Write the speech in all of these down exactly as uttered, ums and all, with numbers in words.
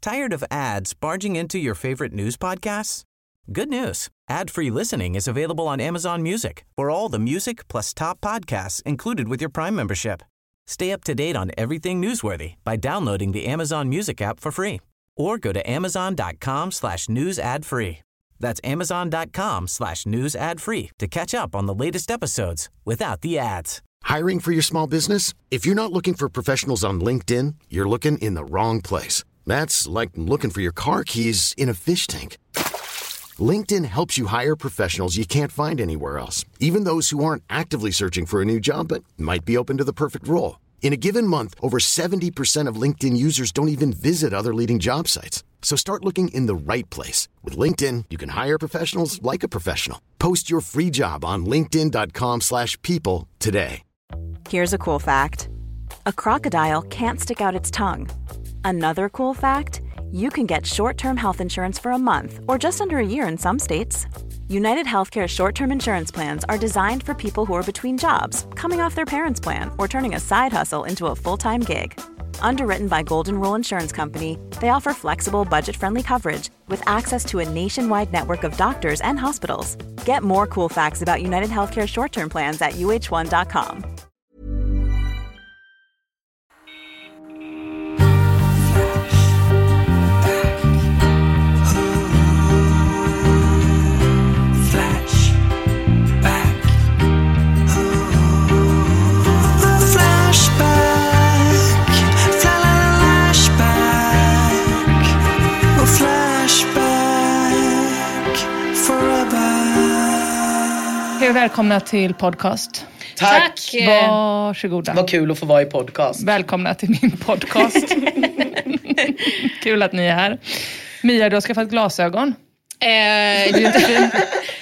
Tired of ads barging into your favorite news podcasts? Good news. Ad-free listening is available on Amazon Music for all the music plus top podcasts included with your Prime membership. Stay up to date on everything newsworthy by downloading the Amazon Music app for free or go to amazon.com slash news ad free. That's amazon.com slash news ad free to catch up on the latest episodes without the ads. Hiring for your small business? If you're not looking for professionals on LinkedIn, you're looking in the wrong place. That's like looking for your car keys in a fish tank. LinkedIn helps you hire professionals you can't find anywhere else, even those who aren't actively searching for a new job but might be open to the perfect role. In a given month, over seventy percent of LinkedIn users don't even visit other leading job sites. So start looking in the right place. With LinkedIn, you can hire professionals like a professional. Post your free job on linkedin.com slash people today. Here's a cool fact. A crocodile can't stick out its tongue. Another cool fact, you can get short-term health insurance for a month or just under a year in some states. United Healthcare short-term insurance plans are designed for people who are between jobs, coming off their parents' plan, or turning a side hustle into a full-time gig. Underwritten by Golden Rule Insurance Company, they offer flexible, budget-friendly coverage with access to a nationwide network of doctors and hospitals. Get more cool facts about United Healthcare short-term plans at u h one dot com. Välkomna till podcast. Tack. Varsågoda. Vad kul att få vara i podcast. Välkomna till min podcast. Kul att ni är här. Mia, du har skaffat glasögon. Eh, det är inte fint.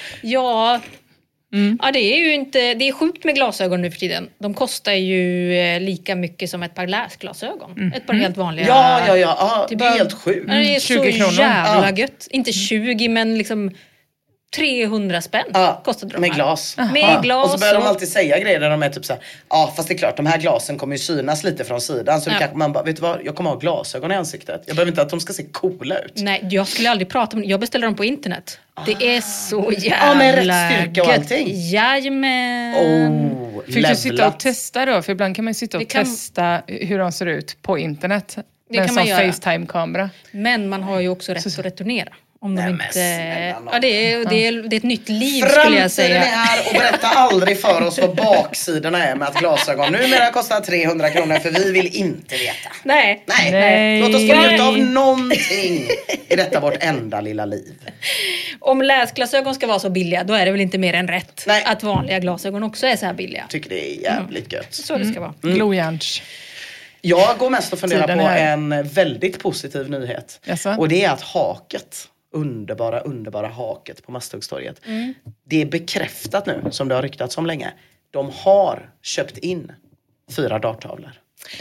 Ja. Mm. Ja, det är ju inte, det är sjukt med glasögon nu för tiden. De kostar ju lika mycket som ett par läsglasögon. Mm. Ett par helt vanliga. Ja, ja, ja. ja det är bara, helt sjukt. Ja, det är tjugo så kronor. jävla Ja. gött. Inte tjugo, men liksom trehundra spänn ja, kostade de med här. glas. Med ja. glas. Och så börjar de alltid säga grejer där de är typ så här, ja fast det är klart de här glasen kommer ju synas lite från sidan. Så ja. det kanske man bara, vet du vad, jag kommer ha glasögon i ansiktet. Jag behöver inte att de ska se coola ut. Nej, jag skulle aldrig prata om det. Jag beställer dem på internet. Ah. Det är så jävla ja, med rätt styrka och allting. Jajamän. Oh, Fick du sitta och testa då? För ibland kan man sitta och kan... testa hur de ser ut på internet. Det med kan en man sån göra. FaceTime-kamera. Men man har ju också rätt att returnera. Om de Nej, inte... men Ja, det är, det, är, det är ett nytt liv Framtiden skulle jag säga. är här och berätta aldrig för oss vad baksidorna är med att glasögon numera kostar trehundra kronor för vi vill inte veta. Nej. Nej. Nej. Låt oss få ut av någonting i detta vårt enda lilla liv. Om läsglasögon ska vara så billiga, då är det väl inte mer än rätt. Nej. Att vanliga glasögon också är så här billiga. Jag tycker det är jävligt gött. Så det ska vara. Mm. Glojärns. Jag går mest och funderar Tiden på är- en väldigt positiv nyhet. Jaså? Och det är att haket, underbara, underbara haket på Masthuggstorget. Mm. Det är bekräftat nu, som det har ryktats om länge. De har köpt in fyra darttavlor.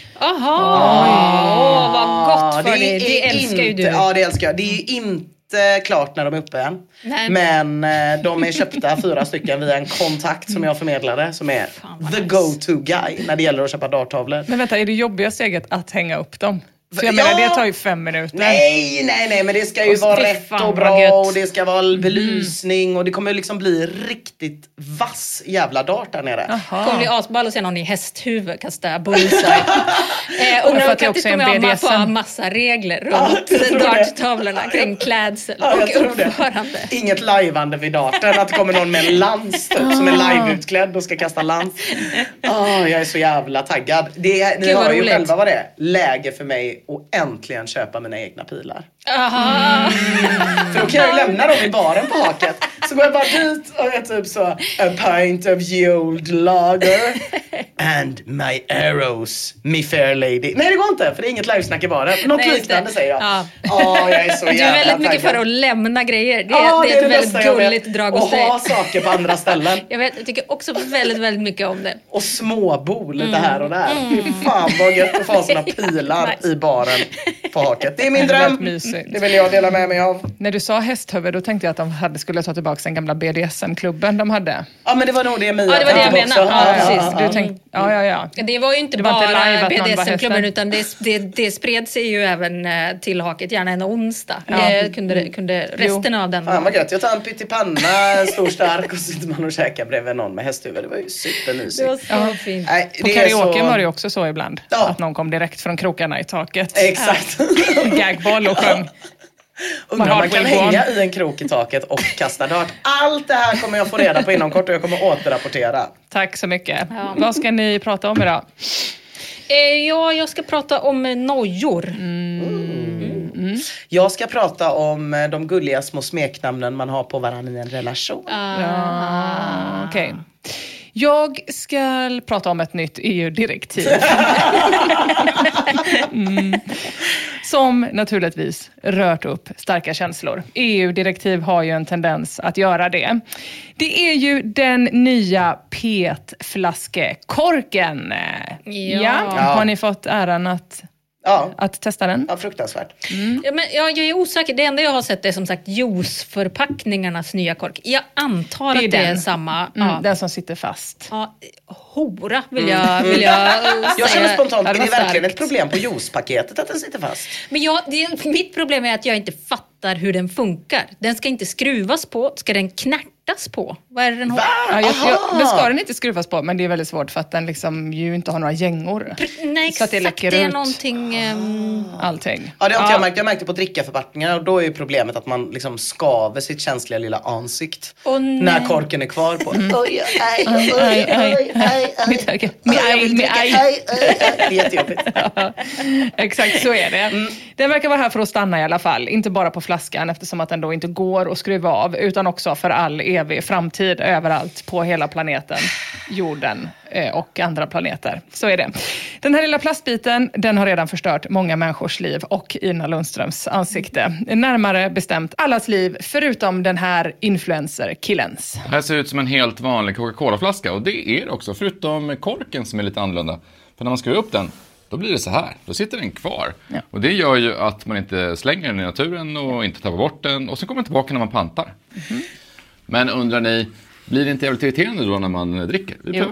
Jaha, åh, vad gott för det. Det, det älskar inte, ju du. Ja, det älskar jag. Det är ju inte klart när de är uppe än. Nej. Men eh, de är köpta fyra stycken via en kontakt som jag förmedlade. Som är the go-to guy när det gäller att köpa darttavlor. Men vänta, är det jobbiga steget att hänga upp dem? För jag Ja. menar, det tar ju fem minuter. Nej, nej, nej, men det ska ju Och vara fy rätt fan, och vad bra gött. och det ska vara belysning och det kommer liksom bli riktigt vass jävla dart där nere. Det kommer bli asball och sen någon i hästhuvud kastar bullseye. eh, och Och för nu att det kan också det är en kommer B D ha S M. ma- få massa regler Ja, runt jag tror det. darttavlorna kring klädsel Ja, jag och tror det. uppförande. Inget lajvande vid darten. Att det kommer någon med en lans typ, som är liveutklädd och ska kasta lans. Oh, jag är så jävla taggad. Det, ni Gud, vad hör ju roligt. själva vad det är. Läge för mig att äntligen köpa mina egna pilar. Aha. För då kan jag ju lämna dem i baren på haket. Så går jag bara dit och jag typ så, a pint of the old lager and my arrows, me fair lady. Nej, det går inte, för det är inget livesnack i baren. Något Nej, just liknande det. säger jag. Ja. Åh, jag är så Du jävla är väldigt mycket taggad. för att lämna grejer. Det, Ja, det är ett bästa väldigt jag vet. gulligt drag hos Och dig. ha saker på andra ställen. Jag, vet, jag tycker också väldigt, väldigt mycket om det. Och småbo lite här och där. Fy fan vad gött att få ha såna pilar Nice. i baren på haket. Det är min Det är dröm. väldigt mysigt. Det vill jag dela med mig av. När du sa hästhuvud, då tänkte jag att de hade, skulle ta tillbaka den gamla B D S M-klubben de hade. Ja, men det var nog det Mia Ja, det var det jag tänkte menade. också. Ja, Ja, precis. du tänkte, Ja, ja, ja. Det var ju inte Det var inte live bara att någon B D var S M-klubben hästen. utan det, det, det spred sig ju även eh, till haket, gärna en onsdag. Ja. Eh, kunde, kunde resten av den. Fan vad gött, jag tar en pyttipanna, stor stark och så sitter man och käkar bredvid någon med hästhuvud. Det var ju supermysigt. Det var så Ja. fint. Nej, På det är karaoke så- var det ju också så ibland. Ja. Att någon kom direkt från krokarna i taket. Exakt. Gagboll och sjöng. Undrar om man kan Will go on. hänga i en krok i taket och kasta dart. Allt det här kommer jag få reda på inom kort och jag kommer återrapportera. Tack så mycket. Ja. Vad ska ni prata om idag? Eh, ja, jag ska prata om eh, nojor. Jag ska prata om eh, de gulliga små smeknamnen man har på varandra i en relation. Ja, okej. Jag ska prata om ett nytt E U-direktiv. mm. Som naturligtvis rört upp starka känslor. E U-direktiv har ju en tendens att göra det. Det är ju den nya P E T-flaskekorken. Ja. Har ni fått äran att, Ja, att testa den? ja fruktansvärt. Ja, men jag, jag är osäker. Det enda jag har sett är som sagt juiceförpackningarnas nya kork. Jag antar Det är att det är den. samma. Mm, Ja. Den som sitter fast. Ja, hora vill jag, vill jag uh, Jag säga. känner spontant, Ja, är det det var verkligen starkt. ett problem på juicepaketet att den sitter fast? Men jag, det, mitt problem är att jag inte fattar hur den funkar. Den ska inte skruvas på. Ska den knärtas på? Vad är det den har? Ja, jag, Aha! jag, den ska den inte skruvas på, men det är väldigt svårt för att den liksom ju inte har några gängor. Nej, Så att det exakt. läcker Det är ut. någonting... ehm, Allting. Ja, det har inte jag märkt. Jag märkte på drickaförpackningar och då är ju problemet att man liksom skaver sitt känsliga lilla ansikt. Åh, nej. När korken är kvar på. Oj, aj, Aj, aj, aj, aj. Mitt öga. Med Jag aj, vill med dricka, aj. aj, aj, aj. Det är jättejobbigt. Exakt, så är det. Den verkar vara här för att stanna i alla fall. Inte bara på flaskan eftersom att den då inte går att skruva av. Utan också för all evig framtid överallt på hela planeten. Jorden eh, och andra planeter. Så är det. Den här lilla plastbiten, den har redan förstört många människors liv och Ina Lundströms ansikte. Närmare bestämt allas liv förutom den här influencer-killens. Det här ser ut som en helt vanlig Coca-Cola-flaska och det är det också, förutom korken som är lite annorlunda. För när man skruvar upp den, då blir det så här. Då sitter den kvar. Ja. Och det gör ju att man inte slänger den i naturen och inte tappar bort den. Och sen kommer den tillbaka när man pantar. Mm-hmm. Men undrar ni, blir det inte jävligt irriterande då när man dricker? Vi Jo. prövar.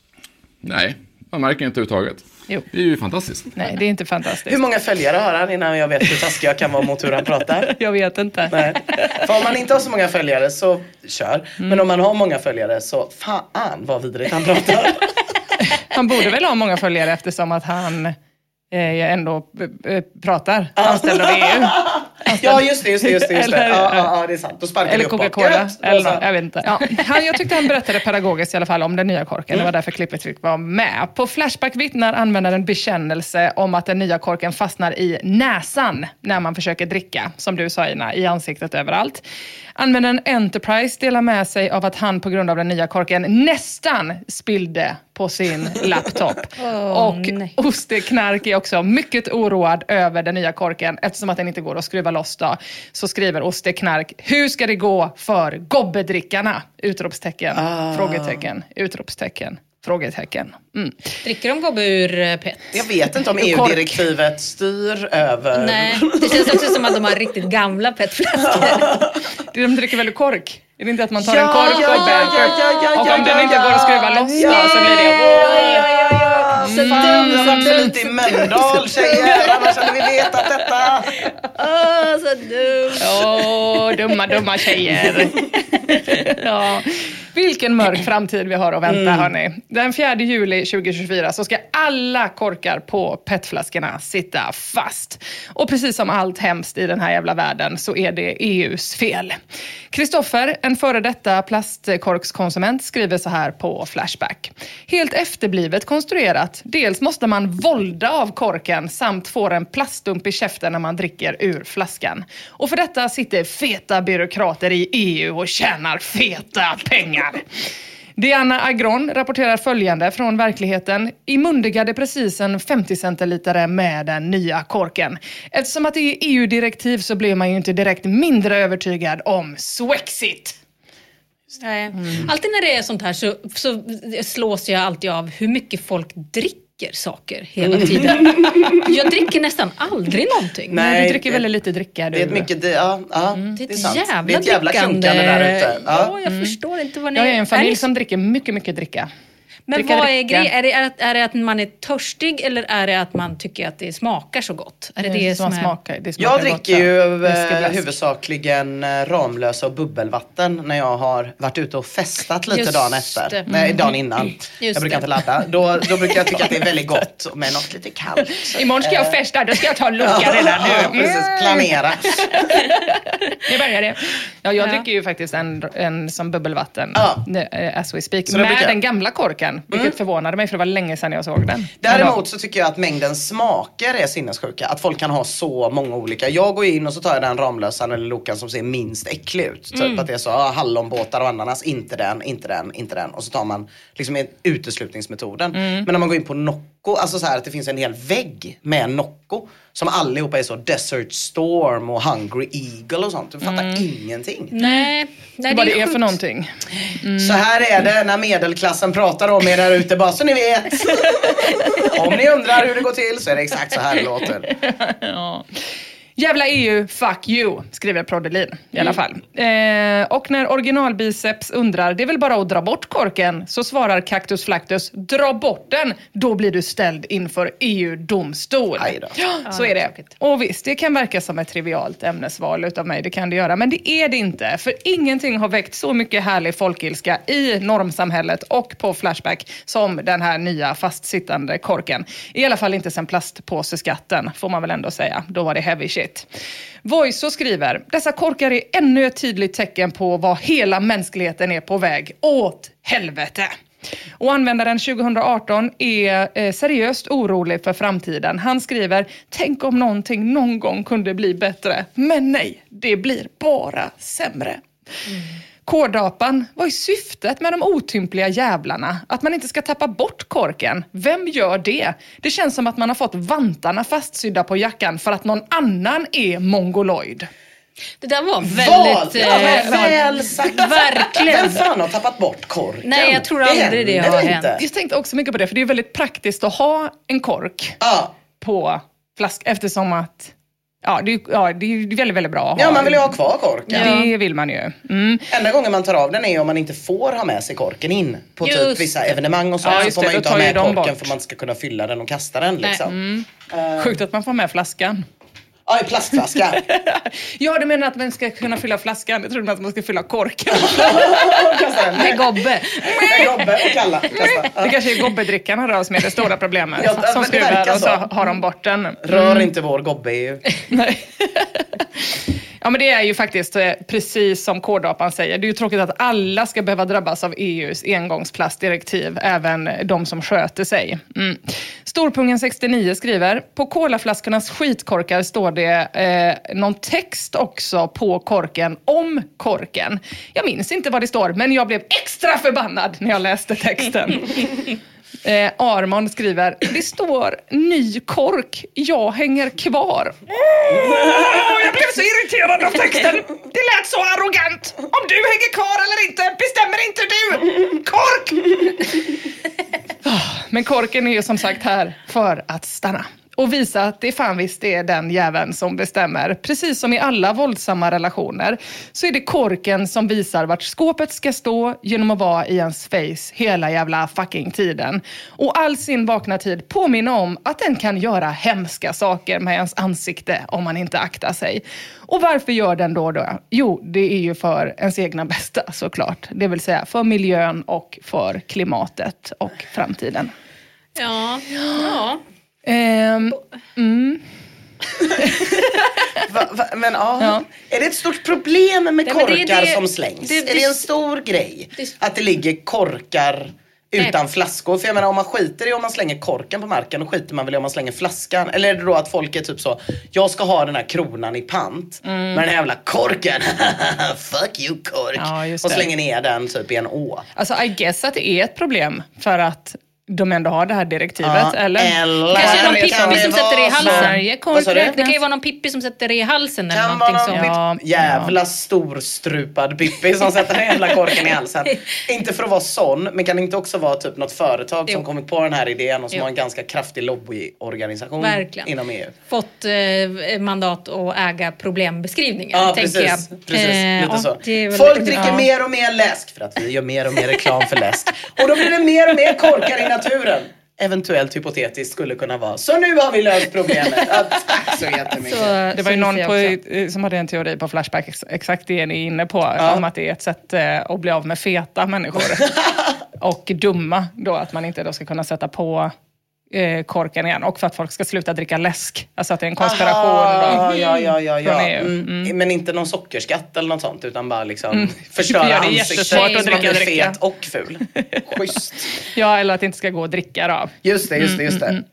Nej, man märker inte överhuvudtaget. Jo. Det är ju fantastiskt. Nej, det är inte fantastiskt. Hur många följare har han innan jag vet hur taskig jag kan vara mot hur han pratar? Jag vet inte. Nej. För om man inte har så många följare så kör. Men om man har många följare så fan vad vidrigt han pratar. Han borde väl ha många följare eftersom att han eh, ändå eh, pratar anställd av E U. Ja just det, just det, just det. Just det. Eller- Ja, ja, ja, det är sant. Då sparkar Eller vi upp Coca-Cola. bakåt. Eller Och så- något, jag vet inte. Ja. Han, jag tyckte han berättade pedagogiskt i alla fall om den nya korken. Det var därför klippet fick vara med. På Flashback vittnar användaren bekännelse om att den nya korken fastnar i näsan när man försöker dricka. Som du sa Ina, i ansiktet överallt. Användaren Enterprise delar med sig av att han på grund av den nya korken nästan spillde på sin laptop. Åh, och nej. Osteknark är också mycket oroad över den nya korken eftersom att den inte går att skruva loss då. Så skriver Osteknark, hur ska det gå för gobbedrickarna? Utropstecken, Ah. frågetecken, utropstecken, frågetecken. Mm. Dricker de gobbe ur eh, P E T? Jag vet inte om E U-direktivet styr över... Nej, det känns också som att de har riktigt gamla P E T-flaskor. De dricker väl kork? Är det inte att man tar Ja, en kork ja, gobbe? ja, ja, ja, ja, och om ja, den ja, inte ja. går att skruva loss då, Ja, så blir det... ja, ja, ja. Så fan, jag har varit för lite i Mölndal, tjejer. Annars hade vi vetat detta. Åh, så dumt. Åh, dumma, dumma tjejer. Ja. Vilken mörk framtid vi har att vänta, mm. hörni. Den fjärde juli tjugohundratjugofyra så ska alla korkar på P E T-flaskorna sitta fast. Och precis som allt hemskt i den här jävla världen så är det E U:s fel. Kristoffer, en före detta plastkorkskonsument, skriver så här på Flashback. Helt efterblivet konstruerat. Dels måste man volda av korken samt få en plaststump i käften när man dricker ur flaskan. Och för detta sitter feta byråkrater i E U och tjänar feta pengar. Diana Agron rapporterar följande från verkligheten. I mundigade precis en femtio centilitare med den nya korken. Eftersom att det är E U-direktiv så blir man ju inte direkt mindre övertygad om Swexit. Nej. Alltid när det är sånt här så, så slås jag alltid av hur mycket folk dricker saker hela tiden. Jag dricker nästan aldrig någonting. Nej. Nej, du dricker väldigt lite dricka. Du. Det är ett mycket... Ja, ja Det är det är ett sant. jävla Det är ett jävla drickande. klunkande där ute. Ja, Ja. jag förstår inte vad ni... Jag är en familj ni- som dricker mycket, mycket dricka. Men Dricka, vad är dricka. grejen? Är det, är, det, är det att man är törstig eller är det att man tycker att det smakar så gott? Är det det, Det som som är... smakar, det smakar Jag gott, dricker ju ja. eh, Whiskybläsk. huvudsakligen eh, Ramlösa och bubbelvatten när jag har varit ute och festat lite Just dagen efter. det. Nej, dagen innan. Just jag brukar det. inte ladda. Då, då brukar jag tycka att det är väldigt gott med något lite kallt. Imorgon ska jag festa, då ska jag ta en lucka redan Ja, nu. precis. Planera. Nu börjar det. Ja, jag Ja. dricker ju faktiskt en, en som bubbelvatten, Ja. eh, as we speak, Så det med brukar- den gamla korken. Vilket förvånade mig, för det var länge sedan jag såg den. Men Däremot så tycker jag att mängden smaker är sinnessjuka. Att folk kan ha så många olika. Jag går in och så tar jag den Ramlösan eller Lokan som ser minst äcklig ut. Typ Mm. att det är så, ah, hallonbåtar och ananas, inte den, inte den, inte den. Och så tar man liksom en uteslutningsmetoden. Mm. Men när man går in på Nocco, alltså så här att det finns en hel vägg med Nocco. Som allihopa är så Desert Storm och Hungry Eagle och sånt. Du fattar Mm. ingenting. Nej, nej vad det det är sjukt. för någonting. Så här är det när medelklassen pratar om er där ute, bara så ni vet. Om ni undrar hur det går till så är det exakt så här det låter. Ja. Jävla E U, fuck you, skriver Prodelin i alla fall. Eh, och när originalbiceps undrar, det är väl bara att dra bort korken, så svarar Cactus Flactus, dra bort den, då blir du ställd inför E U-domstol. Aj då. Ja, så är det. Och visst, det kan verka som ett trivialt ämnesval utav mig, det kan det göra, men det är det inte. För ingenting har väckt så mycket härlig folkilska i normsamhället och på Flashback som den här nya fastsittande korken. I alla fall inte sen plastpåseskatten, får man väl ändå säga. Då var det heavy shit. Voice skriver, dessa korkar är ännu ett tydligt tecken på vad hela mänskligheten är på väg åt helvete. Och användaren tjugo arton är eh, seriöst orolig för framtiden. Han skriver, tänk om någonting någon gång kunde bli bättre. Men nej, det blir bara sämre. Mm. Kordapan, vad är syftet med de otympliga jävlarna? Att man inte ska tappa bort korken. Vem gör det? Det känns som att man har fått vantarna fastsydda på jackan för att någon annan är mongoloid. Det där var Val! väldigt... Ja, eh, väl sagt. Verkligen. Vem fan har tappat bort korken? Nej, jag tror aldrig det händer har inte. hänt. Jag tänkte också mycket på det, för det är väldigt praktiskt att ha en kork Ja. på flask, eftersom att ja, det, är- ja, det är väldigt, väldigt bra att ha. ja, man vill ju ha kvar korken. Det vill man ju. Mm. Enda gången man tar av den är om man inte får ha med sig korken in på typ Just vissa det. evenemang och sånt. Ja, så just får det, man ju då inte ha tar ju med de korken bort. för man ska kunna fylla den och kasta den liksom. Sjukt att man får med flaskan. Ja, i plastflaska. Ja, du menar att man ska kunna fylla flaskan. Jag trodde att man ska fylla korken. Kasta den. Med gobbe. Med Gobbe och Kalla. Kasta. Det kanske är gobbedrickarna då som är det stora problemet. Ja, det- som det verkar skruvar och så så. har de bort den. Rör inte vår Gobbe ju. Nej. Ja, men det är ju faktiskt eh, precis som Kordapan säger. Det är ju tråkigt att alla ska behöva drabbas av E U:s engångsplastdirektiv, även de som sköter sig. Mm. Storpungen sextionio skriver, på kolaflaskornas skitkorkar står det eh, någon text också på korken om korken. Jag minns inte vad det står, men jag blev extra förbannad när jag läste texten. Eh, Armand skriver, det står ny kork, jag hänger kvar. Oh, jag blev så irriterad av texten. Det lät så arrogant. Om du hänger kvar eller inte bestämmer inte du. Kork! Oh, men korken är ju som sagt här för att stanna. Och visa att det fan visst är den jäveln som bestämmer. Precis som i alla våldsamma relationer så är det korken som visar vart skåpet ska stå genom att vara i ens face hela jävla fucking tiden. Och all sin vakna tid påminna om att den kan göra hemska saker med ens ansikte om man inte aktar sig. Och varför gör den då då? Jo, det är ju för ens egna bästa såklart. Det vill säga för miljön och för klimatet och framtiden. Ja, ja. Ehm, mm. Va, va, men ja. Ja. Är det ett stort problem med Nej, men det är korkar det- som slängs? det- är det det- en stor grej? det- Att det ligger korkar utan Nej. flaskor? För jag menar, om man skiter i om man slänger korken på marken, då skiter man väl i om man slänger flaskan? Eller är det då att folk är typ så, jag ska ha den här kronan i pant, men den här jävla korken, fuck you kork, Ja, just och det. slänger ner den typ i en å. Alltså I guess att det är ett problem för att de ändå har det här direktivet. Ja, eller eller Kanske någon det pippi kan som det sätter det i vara så. halsen. Vad sa du? Det kan ju vara någon pippi som sätter det i halsen eller Kan vara någonting någon sånt. pip- jävla storstrupad pippi som sätter den hela korken i halsen. Inte för att vara sån, men kan det inte också vara typ något företag som Jo. kommit på den här idén och som Jo. har en ganska kraftig lobbyorganisation Verkligen. inom E U? Fått eh, mandat att äga problembeskrivningar, Ja, tänker precis. jag. precis. Eh, Lite ja, så. det är väl- Folk dricker ja. mer och mer läsk för att vi gör mer och mer reklam för läsk. Och då blir det mer och mer korkar i naturen. Eventuellt hypotetiskt skulle kunna vara. Så nu har vi löst problemet. Ja, tack så jättemycket. Så, Det var ju så någon ser på, jag också. eh, som hade en teori på Flashback, ex- exakt det ni är inne på. Om att det är ett sätt eh, att bli av med feta människor. Och dumma då, att man inte då ska kunna sätta på eh, korken igen. Och för att folk ska sluta dricka läsk. Alltså att det är en konspiration. Aha, då. ja, ja, ja, ja. Från E U. Mm. Men inte någon sockerskatt eller något sånt, utan bara liksom Mm. förstöra Ja, det är ansiktet. jättesvårt Så att man dricka blir dricka. fet och ful. Schysst. Ja, eller att det inte ska gå att dricka då. Just det, just det, just det.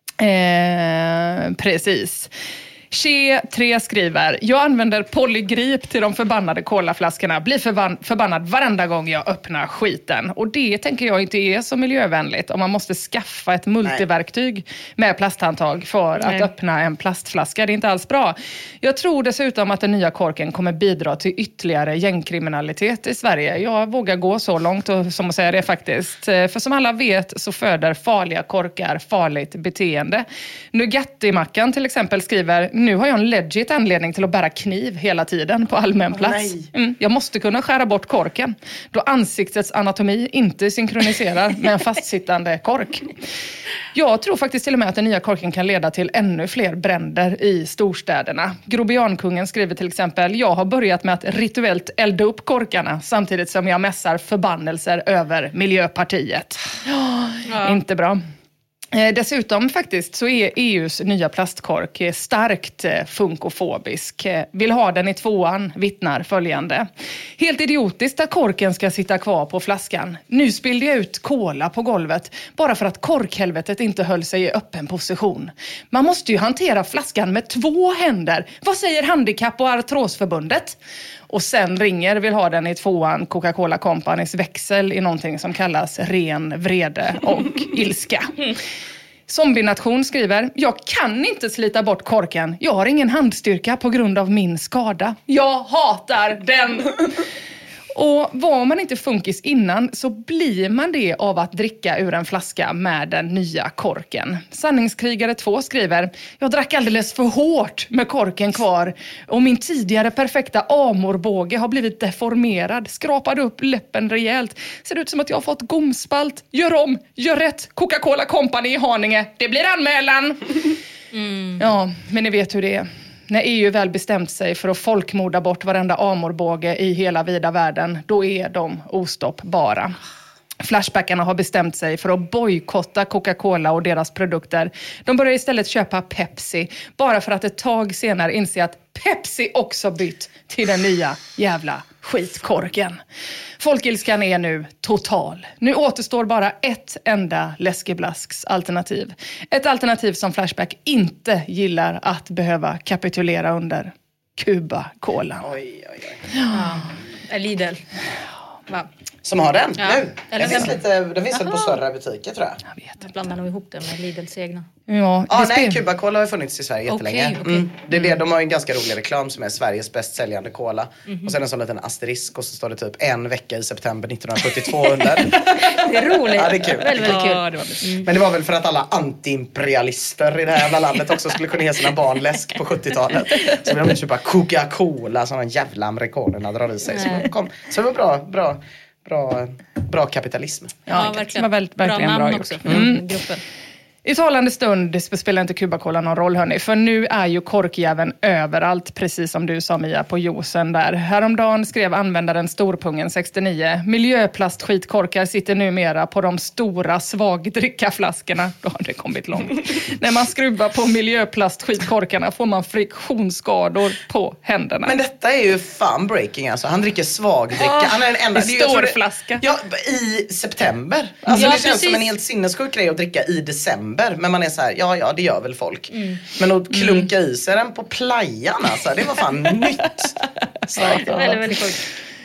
Eh, precis. Che tre skriver: jag använder polygrip till de förbannade kolaflaskorna. Blir förban- förbannad varenda gång jag öppnar skiten. Och det tänker jag inte är så miljövänligt. Om man måste skaffa ett multiverktyg med plasthandtag för Nej. att öppna en plastflaska. Det är inte alls bra. Jag tror dessutom att den nya korken kommer bidra till ytterligare gängkriminalitet i Sverige. Jag vågar gå så långt och, som att säga det faktiskt. För som alla vet så föder farliga korkar farligt beteende. Nugatti-mackan till exempel skriver: nu har jag en legit anledning till att bära kniv hela tiden på allmän plats. nej. Mm, jag måste kunna skära bort korken. Då ansiktets anatomi inte synkroniserar med en fastsittande kork. Jag tror faktiskt till och med att den nya korken kan leda till ännu fler bränder i storstäderna. Grobiankungen skriver till exempel: jag har börjat med att rituellt elda upp korkarna samtidigt som jag mässar förbannelser över Miljöpartiet. Ja. Inte bra. Eh, dessutom faktiskt så är E U:s nya plastkork eh, starkt eh, funkofobisk. Eh, vill ha den i tvåan, vittnar följande: helt idiotiskt att korken ska sitta kvar på flaskan. Nu spillde jag ut cola på golvet bara för att korkhelvetet inte höll sig i öppen position. Man måste ju hantera flaskan med två händer. Vad säger Handikapp- och artrosförbundet? Och sen ringer vill ha den i tvåan Coca-Cola Companys växel i någonting som kallas ren vrede och ilska. Zombie-nation skriver: jag kan inte slita bort korken. Jag har ingen handstyrka på grund av min skada. Jag hatar den! Och var man inte funkis innan så blir man det av att dricka ur en flaska med den nya korken. Sanningskrigare två skriver: jag drack alldeles för hårt med korken kvar och min tidigare perfekta amorbåge har blivit deformerad. Skrapade upp läppen rejält. Ser ut som att jag har fått gomspalt. Gör om, gör rätt. Coca-Cola Company i Haninge. Det blir anmälan. Mm. Ja, men ni vet hur det är. När E U väl bestämt sig för att folkmorda bort varenda amorbåge i hela vida världen, då är de ostoppbara. Flashbackarna har bestämt sig för att bojkotta Coca-Cola och deras produkter. De börjar istället köpa Pepsi, bara för att ett tag senare inse att Pepsi också bytt till den nya jävla skitkorken. Folkilskan är nu total. Nu återstår bara ett enda läskeblasks alternativ. Ett alternativ som Flashback inte gillar att behöva kapitulera under: Cuba-Cola. Oj, oj, oj. Ja. Lidl. Va? Som har den Ja. nu. Eller Den finns, sen- lite, den finns väl på större butiker tror jag. Jag vet Jag inte. blandar nog ihop det med Lidls egna. Ja, Ja, det nej, spel- Cuba-Cola har ju funnits i Sverige Okej, jättelänge. okej. Mm. Det är det, de har ju en ganska rolig reklam som är Sveriges bäst säljande cola. Och sen en sån liten asterisk och så står det typ en vecka i september nittonhundrasjuttiotvå under. Det är roligt. Ja, det är kul. Väldigt, väldigt kul. Ja, det var det. Men det var väl för att alla antiimperialister i det här jävla landet också skulle kunna ge sina barn läsk på sjuttiotalet. Så vill de köpa Coca-Cola som de jävla amerikanerna drar i sig. Så det, kom. Så det var bra, bra, bra, bra kapitalism. Ja, det verkligen. var väldigt- verkligen bra bra namn gjort. också för Mm. den gruppen. I talande stund spelar inte Cuba-Cola någon roll, hörni. För nu är ju korkjäveln överallt, precis som du sa, Mia, på juicen där. Häromdagen skrev användaren Storpungen sextionio: miljöplastskitkorkar sitter numera på de stora svagdrickaflaskorna. Då har det kommit långt. När man skruvar på miljöplastskitkorkarna får man friktionsskador på händerna. Men detta är ju fan breaking alltså. Han dricker svagdricka. Ah, Han är den enda. en det är- jag tror stor det- flaska. Ja, i september. Alltså Ja, det känns precis. som en helt sinnessjuk grej att dricka i december. Men man är så här, ja ja det gör väl folk. Mm. Men att klunka i sig den på playan alltså, det var fan nytt. Så, Väldigt, väldigt sjukt.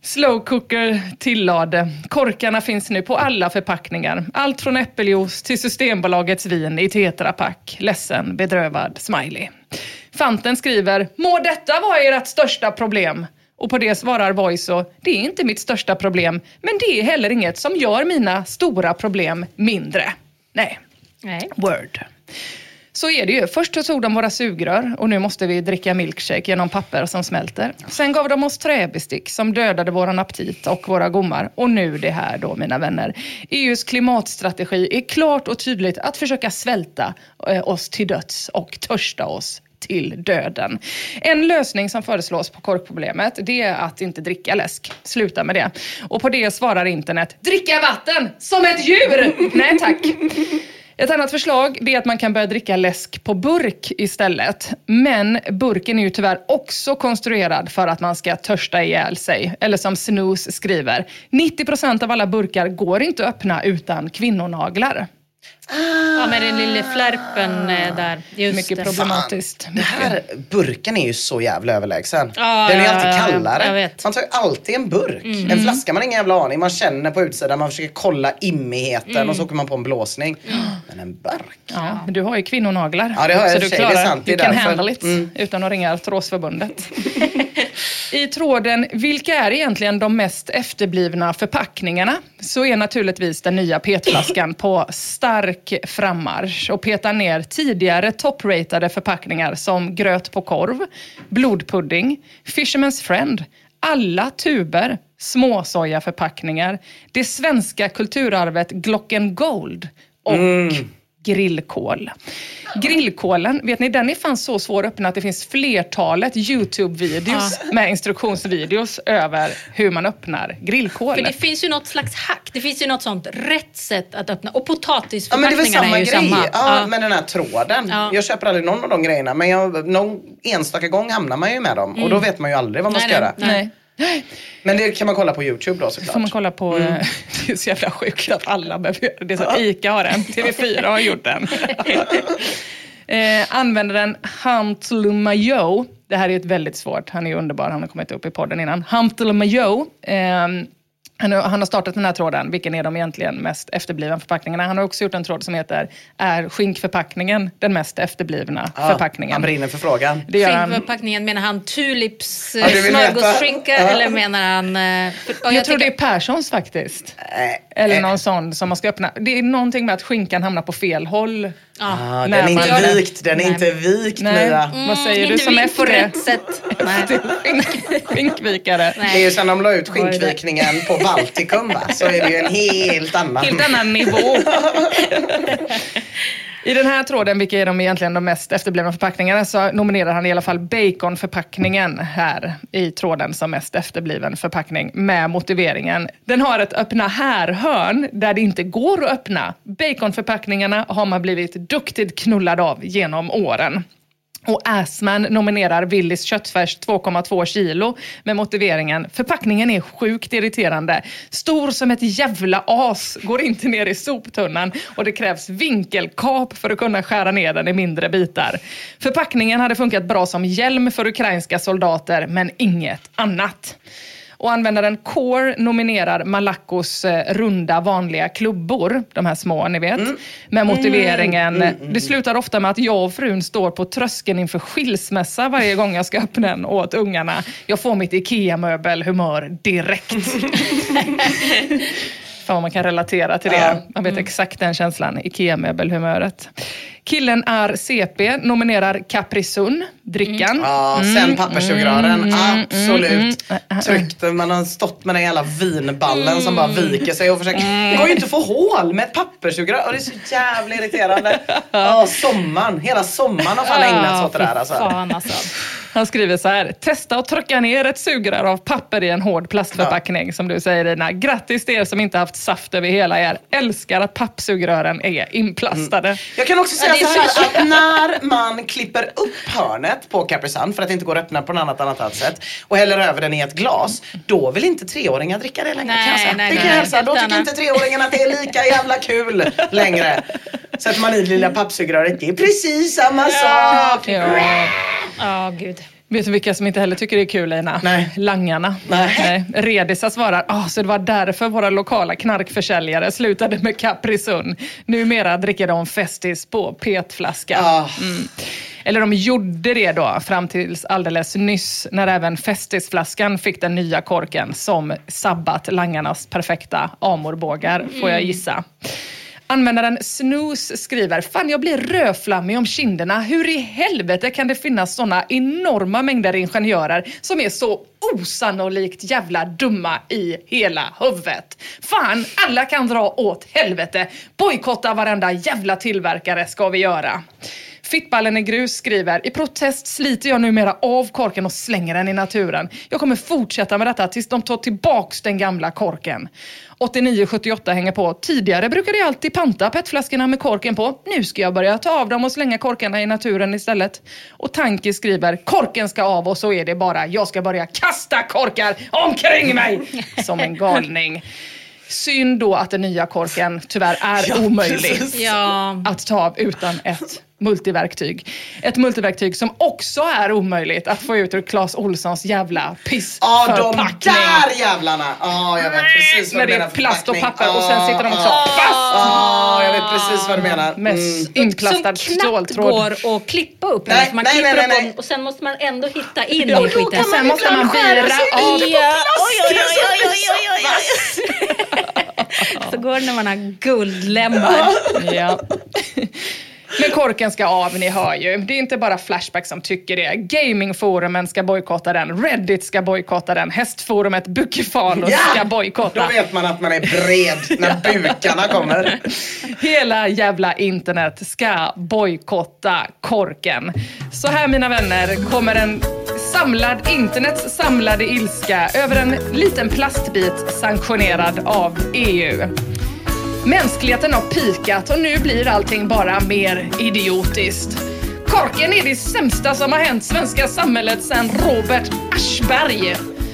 Slow cooker tillade. Korkarna finns nu på alla förpackningar. Allt från äppeljuice till Systembolagets vin i tetrapack. Ledsen, bedrövad, smiley. Fanten skriver, må detta vara ert största problem? Och på det svarar Voiso, det är inte mitt största problem, men det är heller inget som gör mina stora problem mindre. Nej. Nej. Word. Så är det ju. Först så tog de våra sugrör och nu måste vi dricka milkshake genom papper som smälter. Sen gav de oss träbestick som dödade våran aptit och våra gommar. Och nu det här då, mina vänner. E U:s klimatstrategi är klart och tydligt att försöka svälta oss till döds och törsta oss till döden. En lösning som föreslås på korkproblemet, det är att inte dricka läsk. Sluta med det. Och på det svarar internet, dricka vatten som ett djur! Nej tack. Ett annat förslag är att man kan börja dricka läsk på burk istället. Men burken är ju tyvärr också konstruerad för att man ska törsta ihjäl sig. Eller som Snooze skriver, nittio procent av alla burkar går inte att öppna utan kvinnonaglar. Ah. Ja, med den lilla flärpen där. Just mycket det. problematiskt. Fan, det här burken är ju så jävla överlägsen. Ah, den är ja, alltid ja, kallare. jag vet. Man tar ju alltid en burk. Mm. En flaska man har ingen jävla aning. Man känner på utsidan, man försöker kolla immigheten mm. och så åker man på en blåsning. Mm. Men en burk. Ja, men du har ju kvinnonaglar. Ja, det har jag. Så du klarar, det är sant. Det är du kan därför. handle it mm. utan att ringa Artrosförbundet. I tråden, vilka är egentligen de mest efterblivna förpackningarna? Så är naturligtvis den nya petflaskan på stark frammarsch och petar ner tidigare toppratade förpackningar som gröt på korv, blodpudding, Fisherman's Friend, alla tuber, småsojaförpackningar, det svenska kulturarvet Glocken Gold och mm. grillkål. Grillkålen, vet ni, den är fan så svår att öppna att det finns flertalet YouTube-videos ah. med instruktionsvideos över hur man öppnar grillkål. För det finns ju något slags hack. Det finns ju något sånt rätt sätt att öppna. Och Ja, potatisförpackningarna men det är, är ju grej. samma. Ja, ja, med den här tråden. Ja. Jag köper aldrig någon av de grejerna. Men jag, någon enstaka gång hamnar man ju med dem. Mm. Och då vet man ju aldrig vad man nej, ska göra. Nej. Nej. Men det kan man kolla på YouTube då såklart. Får man kolla på, mm. det är så jävla sjukt att alla behöver, det är så att ICA har den, T V fyra har gjort den. eh, användaren Huntlemayou, det här är ett väldigt svårt, han är underbar, han har kommit upp i podden innan. Huntlemayou, eh, Han har, han har startat den här tråden. Vilken är de egentligen mest efterblivna förpackningarna? Han har också gjort en tråd som heter Är skinkförpackningen den mest efterblivna ah, förpackningen? Han brinner för frågan. Skinkförpackningen, menar han tulips ja, smörgåsskinka eller menar han... För, jag, jag, jag tror tycker... det är Perssons faktiskt. Äh, eller äh. någon sån som man ska öppna. Det är någonting med att skinkan hamnar på fel håll. Ah, ah, den är inte man... vikt, den är Nej. inte vikt Mia. Mm, Vad säger du som efter? På rätt sätt. Skink, skinkvikare. Nej. Det är ju sen de la ut skinkvikningen på Baltikum, va? Så är det ju en helt annan. Helt annan nivå. I den här tråden, vilka är de egentligen de mest efterblivna förpackningarna, så nominerar han i alla fall baconförpackningen här i tråden som mest efterbliven förpackning med motiveringen. Den har ett öppna här-hörn där det inte går att öppna. Baconförpackningarna har man blivit duktigt knullad av genom åren. Och Assman nominerar Willys köttfärs två komma två kilo med motiveringen förpackningen är sjukt irriterande. Stor som ett jävla as, går inte ner i soptunnan och det krävs vinkelkap för att kunna skära ner den i mindre bitar. Förpackningen hade funkat bra som hjälm för ukrainska soldater men inget annat. Och användaren Core nominerar Malaccos eh, runda vanliga klubbor, de här små ni vet, mm. med motiveringen, mm, mm, mm. det slutar ofta med att jag och frun står på tröskeln inför skilsmässa varje gång jag ska öppna den åt ungarna. Jag får mitt IKEA-möbelhumör direkt. Fan, man kan relatera till det. Ja. Man vet exakt den känslan, IKEA-möbelhumöret. Killen är C P, nominerar Capri Sun, drickan. Mm. Ja, sen mm, papperssugrören, mm, absolut. Mm, mm, Tryckt, man har stått med den jävla vinballen mm. som bara viker sig och försöker. Mm. Det går ju inte att få hål med ett papperssugrör. Och det är så jävla irriterande. Ja, sommaren, hela sommaren har fan ägnats åt det där. Alltså. Fan, alltså. Han skriver så här: testa att trycka ner ett sugrör av papper i en hård plastförpackning, ja. Som du säger, Rina. Grattis till er som inte haft saft över hela er. Älskar att pappsugrören är inplastade. Mm. Jag kan också säga ja, så här att när man klipper upp hörnet på Capri Sun för att det inte går att öppna på något annat, annat sätt och häller över den i ett glas, då vill inte treåringar dricka det längre. Nej, kan nej, det kan nej, hälsa. Då tycker inte treåringarna att det är lika jävla kul längre. Sätter man i det lilla pappsugröret, det är precis samma sak. Ja, oh, gud. Vet du vilka som inte heller tycker det är kul, Lina? Nej. Langarna. Nej. Nej. Redisa svarar, ah, så det var därför våra lokala knarkförsäljare slutade med Capri Sun. Numera dricker de Festis på petflaska. Ah. Mm. Eller de gjorde det då fram tills alldeles nyss när även Festisflaskan fick den nya korken som sabbat langarnas perfekta amorbågar, får jag gissa. Användaren Snooze skriver, fan jag blir rödflammig om kinderna. Hur i helvete kan det finnas såna enorma mängder ingenjörer som är så osannolikt jävla dumma i hela huvudet? Fan, alla kan dra åt helvete. Bojkotta varenda jävla tillverkare ska vi göra. Fittballen i grus skriver, i protest sliter jag numera av korken och slänger den i naturen. Jag kommer fortsätta med detta tills de tar tillbaks den gamla korken. åttionio sjuttioåtta hänger på. Tidigare brukade jag alltid panta petflaskorna med korken på. Nu ska jag börja ta av dem och slänga korkarna i naturen istället. Och Tanki skriver, korken ska av och så är det bara. Jag ska börja kasta korkar omkring mig som en galning. Synd då att den nya korken tyvärr är ja, omöjlig ja. att ta av utan ett multiverktyg. Ett multiverktyg som också är omöjligt att få ut ur Claes Olssons jävla pissförpackning. Ja, de där jävlarna! Ja, jag vet precis vad när du menar. När det är plast och papper och sen sitter de också fast. Ja, jag vet precis vad du menar. Med mm. inplastad ståltråd. Som knappt går att klippa upp. Nej, man nej, klipper nej, nej, upp nej. Och sen måste man ändå hitta in ja, i skiten. Och sen måste man vira av. Så går det när man har guldlämmar. Ja. Men korken ska av, ni hör ju. Det är inte bara Flashback som tycker det. Gamingforumen ska bojkotta den. Reddit ska bojkotta den. Hästforumet Bukifalo ja! ska bojkotta. Då vet man att man är bred när bukarna kommer. Hela jävla internet ska bojkotta korken. Så här, mina vänner, kommer en samlad internets samlade ilska över en liten plastbit sanktionerad av E U. Mänskligheten har pikat och nu blir allting bara mer idiotiskt. Korken är det sämsta som har hänt svenska samhället sedan Robert Aschberg.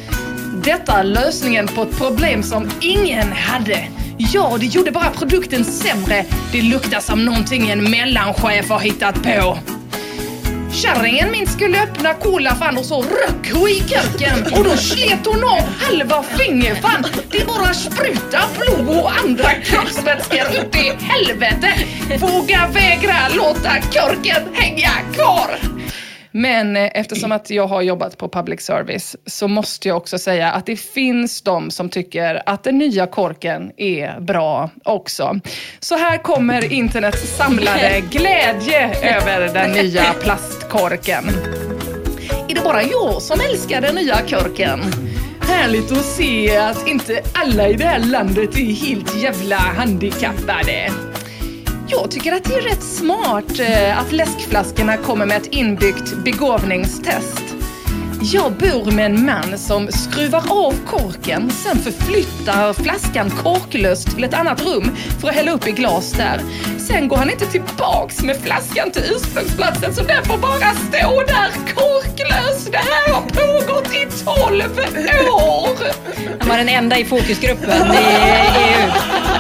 Detta är lösningen på ett problem som ingen hade. Ja, det gjorde bara produkten sämre. Det luktar som någonting en mellanchef har hittat på. Kärringen min skulle öppna kolafan och så röck hon i korken och då slet hon av halva fingerfan. Det bara sprutar blod och andra kroppsvätskor ut i helvete. Våga vägra låta korken hänga kvar. Men eftersom att jag har jobbat på public service så måste jag också säga att det finns de som tycker att den nya korken är bra också. Så här kommer internets samlade glädje över den nya plastkorken. Är det bara jag som älskar den nya korken? Härligt att se att inte alla i det här landet är helt jävla handikappade. Jag tycker att det är rätt smart eh, att läskflaskorna kommer med ett inbyggt begåvningstest. Jag bor med en man som skruvar av korken, sen förflyttar flaskan korklöst till ett annat rum för att hälla upp i glas där. Sen går han inte tillbaks med flaskan till ursprungsplatsen, så den får bara stå där korklös. Det här har pågått i tolv år. Han var den enda i fokusgruppen i E U.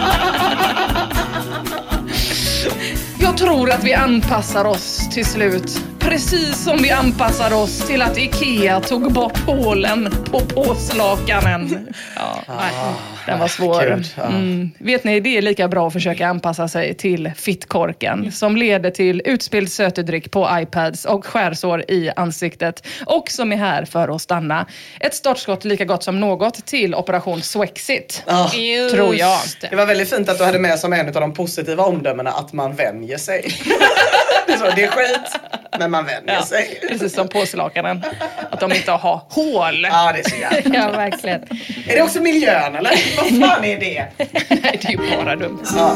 Jag tror att vi anpassar oss till slut. Precis som vi anpassar oss till att Ikea tog bort hålen på påslakanen. Ja, ah, den var svår. Mm. Vet ni, det är lika bra att försöka anpassa sig till fittkorken som leder till utspilld sötedryck på iPads och skärsår i ansiktet och som är här för att stanna. Ett startskott lika gott som något till Operation Swexit, ah, tror jag. Det var väldigt fint att du hade med som en av de positiva omdömena att man vänjer sig. Det är, så, det är skit, men man vänjer ja, sig. Precis som påslakanen. Att de inte har hål. Ja, det är så jävla. Ja, verkligen. Är det också miljön, eller? Vad fan är det? Nej, det är ju bara dumt. Ja.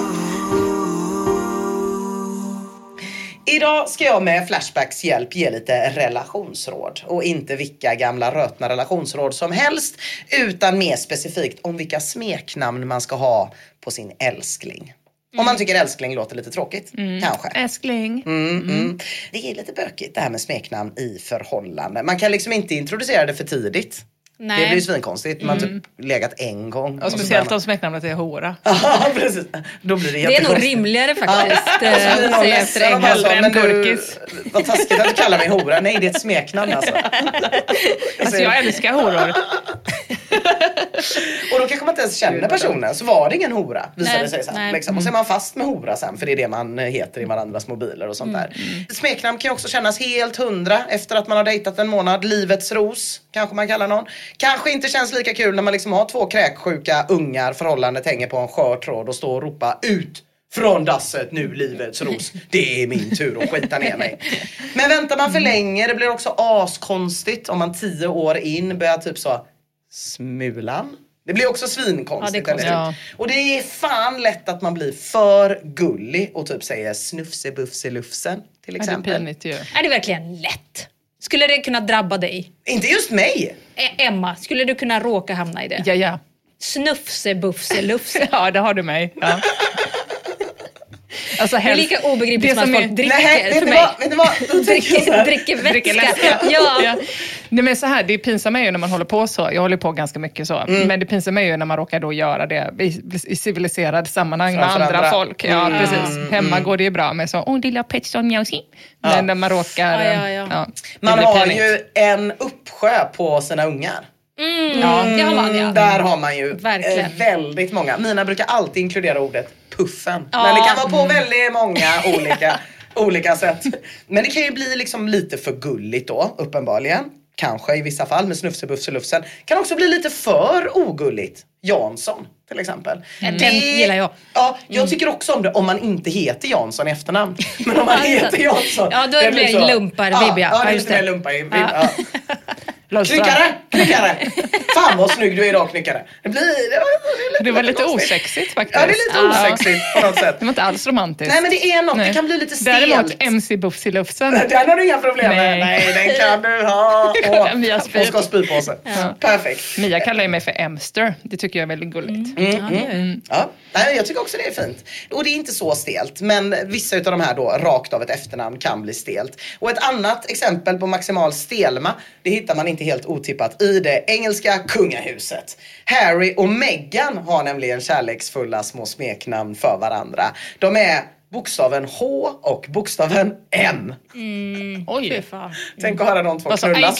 Idag ska jag med Flashbacks hjälp ge lite relationsråd. Och inte vilka gamla rötna relationsråd som helst. Utan mer specifikt om vilka smeknamn man ska ha på sin älskling. Om man tycker älskling låter lite tråkigt, mm. kanske. Älskling. Mm, mm. Mm. Det är lite bökigt det här med smeknamn i förhållande. Man kan liksom inte introducera det för tidigt. Nej. Det blir ju svinkonstigt. Man mm. typ legat en gång. Och speciellt om smeknamnet är hora. Ja, precis. Då blir det Det är nog rimligare faktiskt. Ja. Att säga efter en hellre än burkis. Vad taskigt att du kallar mig hora. Nej, det är ett smeknamn alltså. Alltså jag älskar horor. Och då kanske man inte ens känner personen. Så var det ingen hora, visade det sig sen. nej. Liksom. Och så är man fast med hora sen. För det är det man heter i varandras mobiler och sånt där. Mm. Smeknamn kan ju också kännas helt hundra efter att man har dejtat en månad. Livets ros, kanske man kallar någon. Kanske inte känns lika kul när man liksom har två kräksjuka ungar. Förhållandet hänger på en skör tråd och står och ropa ut från dasset nu, livets ros. Det är min tur att skita ner mig. Men väntar man för länge, det blir också askonstigt om man tio år in börjar typ så Smulan. Det blir också svinkonstigt. Ja, det är ja. Och det är fan lätt att man blir för gullig och typ säger snufse bufse lufsen till exempel. Ja, det är pinigt ju. Är det verkligen lätt? Skulle det kunna drabba dig? Inte just mig. Ä- Emma, skulle du kunna råka hamna i det? Ja, ja. Snufse bufse lufse. Ja, det har du mig. Ja. Alltså, Det är lika obegripligt som att folk är... dricker. Nej, för vet, mig. vad, vet du vad? dricker, dricker Dricker vätska. läska. Ja. Ja. Nej, men så här, det pinsamma är ju när man håller på så. Jag håller på ganska mycket så. Mm. Men det pinsamma är ju när man råkar då göra det i, i civiliserad sammanhang Framför med andra, andra folk. Ja, mm. precis. Hemma mm. går det ju bra med så, åh, lilla Petson mjausi. Ja. Men när man råkar... Ja, ja, ja. Ja, Man har pinigt. Ju en uppsjö på sina ungar. Mm, ja, det har man, ja. Där har man ju Verkligen. eh, väldigt många. Mina brukar alltid inkludera ordet puffen. Ja. Men det kan vara på väldigt många olika, olika sätt. Men det kan ju bli liksom lite för gulligt då, uppenbarligen. Kanske i vissa fall med snufse, bufse, lufsen. Kan också bli lite för ogulligt. Jansson till exempel. Mm. Den gillar jag. Ja, jag mm. tycker också om det om man inte heter Jansson i efternamn. Men om man heter Jansson. Ja, då är det blir så... lumpar-vibb. Ja, ja, det är lite mer lumpar-vibb. Ja. Ja. Knyckare, knyckare. Fan vad snygg du är idag, knyckare. Det blir det var, det det var lite osexigt faktiskt. Ja, det är lite osexigt på något sätt. Det var inte alls romantiskt. Nej, men det är något. Nej. Det kan bli lite stelt. Däremot M C Bufsi Lufsen. Den har du inga problem med. Nej. Nej, den kan du ha. Åh, Mia hon ska ha spypåse. Ja. Perfekt. Mia kallar ju mig för Emster. Det tycker jag är väldigt gulligt. Mm, mm, mm. Ja, nej, jag tycker också det är fint. Och det är inte så stelt. Men vissa utav de här då, rakt av ett efternamn, kan bli stelt. Och ett annat exempel på maximal stelma, det hittar man inte helt otippat i det engelska kungahuset. Harry och Meghan har nämligen kärleksfulla små smeknamn för varandra. De är bokstaven H och bokstaven M. Mm. Oj. Fan. Tänk att höra de två Alltså, knulla aj. så.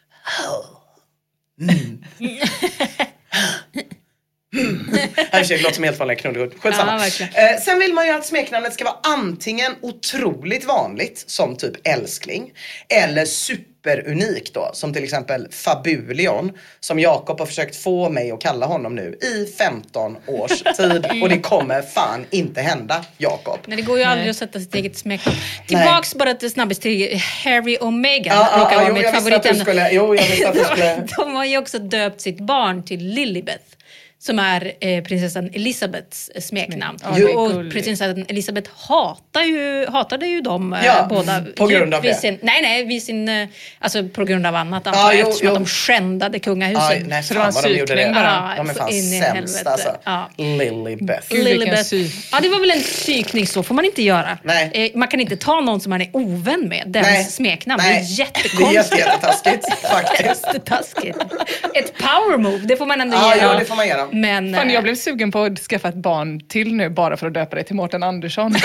Mm. Här försöker låta som helt vanliga knullgutt. Skitsamma. Ja, eh, sen vill man ju att smeknamnet ska vara antingen otroligt vanligt, som typ älskling, eller superunik då, som till exempel Fabulion, som Jakob har försökt få mig att kalla honom nu i femton års tid. Och det kommer fan inte hända, Jakob. Nej, det går ju aldrig Nej. att sätta sitt eget smeknamn. Tillbaks bara till snabbast till Harry och Meghan. Ja, ja, råkar vara jo, mitt jag visste att du favoritämne. skulle, jo, jag visste att du skulle. De har ju också döpt sitt barn till Lilibeth, som är eh, prinsessan Elisabeths eh, smeknamn. Ja, det är och gulligt. prinsessan Elisabeth hatar ju, hatade ju dem eh, Ja, båda. på grund av vid det. Sin, nej, nej, vid sin, eh, alltså på grund av annat. Ja, Antar jag, jo, eftersom jo. att de skändade kungahuset. Ja, nej, Så det var fan en vad de gjorde psykning det. bara. De är fan in i sämst helvete. alltså. Ja. Lilibeth. Gud, vilken Lilibeth. psyk. Ja, det var väl en psykning, så får man inte göra. Nej. Eh, man kan inte ta någon som man är ovän med, dens Nej. smeknamn. Nej. Det är Det är jättekonstigt. jätte, jättetaskigt faktiskt. Jättetaskigt. Ett power move, det får man ändå Ja, ge ja, dem. det får man ge dem. Men, Fan, eh, jag blev sugen på att skaffa ett barn till nu bara för att döpa det till Mårten Andersson.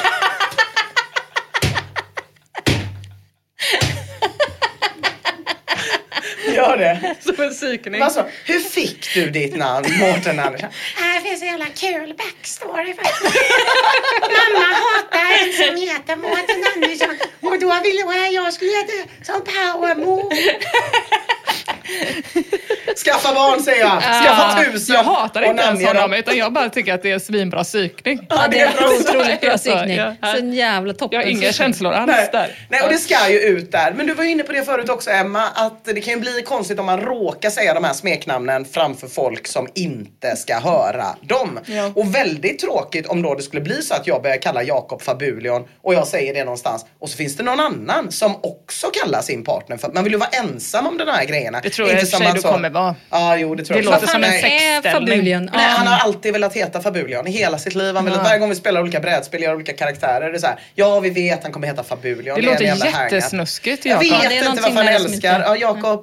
Gör det. Som en psykning. Alltså, hur fick du ditt namn, Mårten Andersson? Det finns en jävla kul backstory faktiskt. Mamma hatar en som heter Mårten Andersson. Och då ville hon att jag skulle heta som power move. Skaffa barn, säger jag. Skaffa tusen. Jag hatar och inte ens namnger dem. honom, utan jag bara tycker att det är svinbra psykning. Ja, det är en otroligt bra Alltså, psykning. ja. Så en jävla toppen. Jag har inga psykning. känslor alls Nej. där. Nej, och det ska ju ut där. Men du var ju inne på det förut också, Emma, att det kan ju bli konstigt om man råkar säga de här smeknamnen framför folk som inte ska höra dem. Ja. Och väldigt tråkigt om då det skulle bli så att jag börjar kalla Jakob Fabulion och jag säger det någonstans och så finns det någon annan som också kallar sin partner, för att man vill ju vara ensam om de här grejerna. Det tror jag i och för sig man du så- kommer vara. Ja, jo, det tror Det jag. låter också. som en Nej. sexställning. Är Fabulion. Nej, Ja. han har alltid velat heta Fabulion i hela sitt liv. Han vill Ja. att varje gång vi spelar olika brädspel, gör olika karaktärer, det är så här, ja, vi vet han kommer heta Fabulion. Det är låter en jävla härnat. jättesnuskigt, Jag Jakob. vet Ja, det är inte någonting varför han där som älskar. inte- Ja, Jakob,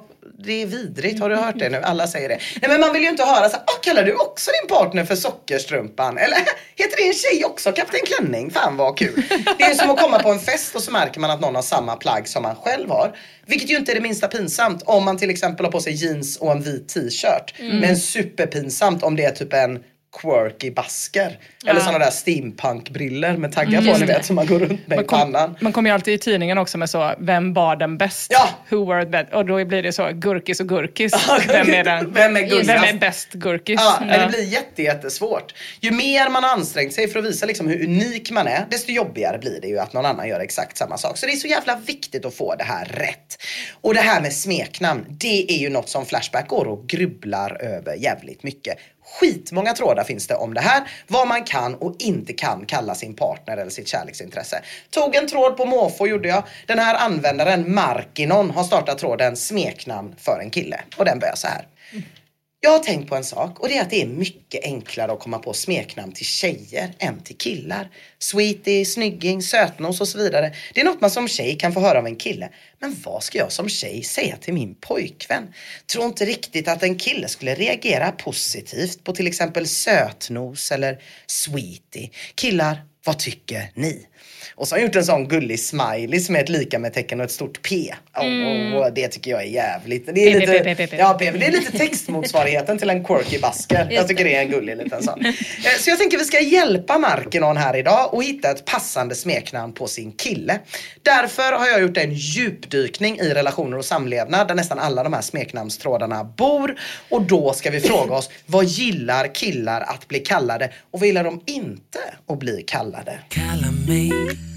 det är vidrigt. Har du hört det nu? Alla säger det. Nej, men man vill ju inte höra så här, åh, kallar du också din partner för sockerstrumpan? Eller heter din tjej också Kapten Klänning? Fan vad kul. Det är som att komma på en fest och så märker man att någon har samma plagg som man själv har. Vilket ju inte är det minsta pinsamt om man till exempel har på sig jeans och en vit t-shirt. Mm. Men superpinsamt om det är typ en quirky basker. Ja. Eller sådana där steampunk-briller med taggar mm, på, ni vet, som man går runt med man kom, i pannan. Man kommer ju alltid i tidningen också med så, vem var den bäst? Ja. Who were the best? Och då blir det så, gurkis och gurkis. vem är den? Vem är gurkis? Vem är bäst gurkis? Ja, ja. Det blir jätte, jättesvårt. Ju mer man har ansträngt sig för att visa liksom hur unik man är, desto jobbigare blir det ju att någon annan gör exakt samma sak. Så det är så jävla viktigt att få det här rätt. Och det här med smeknamn, det är ju något som Flashback går och grubblar över jävligt mycket. Skitmånga trådar finns det om det här. Vad man kan och inte kan kalla sin partner eller sitt kärleksintresse. Tog en tråd på måfå gjorde jag. Den här användaren Markinon har startat tråden smeknamn för en kille. Och den börjar så här. Jag har tänkt på en sak och det är att det är mycket enklare att komma på smeknamn till tjejer än till killar. Sweetie, snygging, sötnos och så vidare. Det är något man som tjej kan få höra av en kille. Men vad ska jag som tjej säga till min pojkvän? Tror inte riktigt att en kille skulle reagera positivt på till exempel sötnos eller sweetie. Killar, vad tycker ni? Och så har jag gjort en sån gullig smiley som är ett lika med tecken och ett stort P. Oh, mm. oh, det tycker jag är jävligt. Det är lite, ja, det är lite textmotsvarigheten till en quirky basker. Jag tycker det är en gullig liten sån. Så jag tänker vi ska hjälpa Markinon här idag och hitta ett passande smeknamn på sin kille. Därför har jag gjort en djupdykning i relationer och samlevnad där nästan alla de här smeknamnstrådarna bor. Och då ska vi fråga oss, vad gillar killar att bli kallade och vad gillar de inte att bli kallade? Kalla mig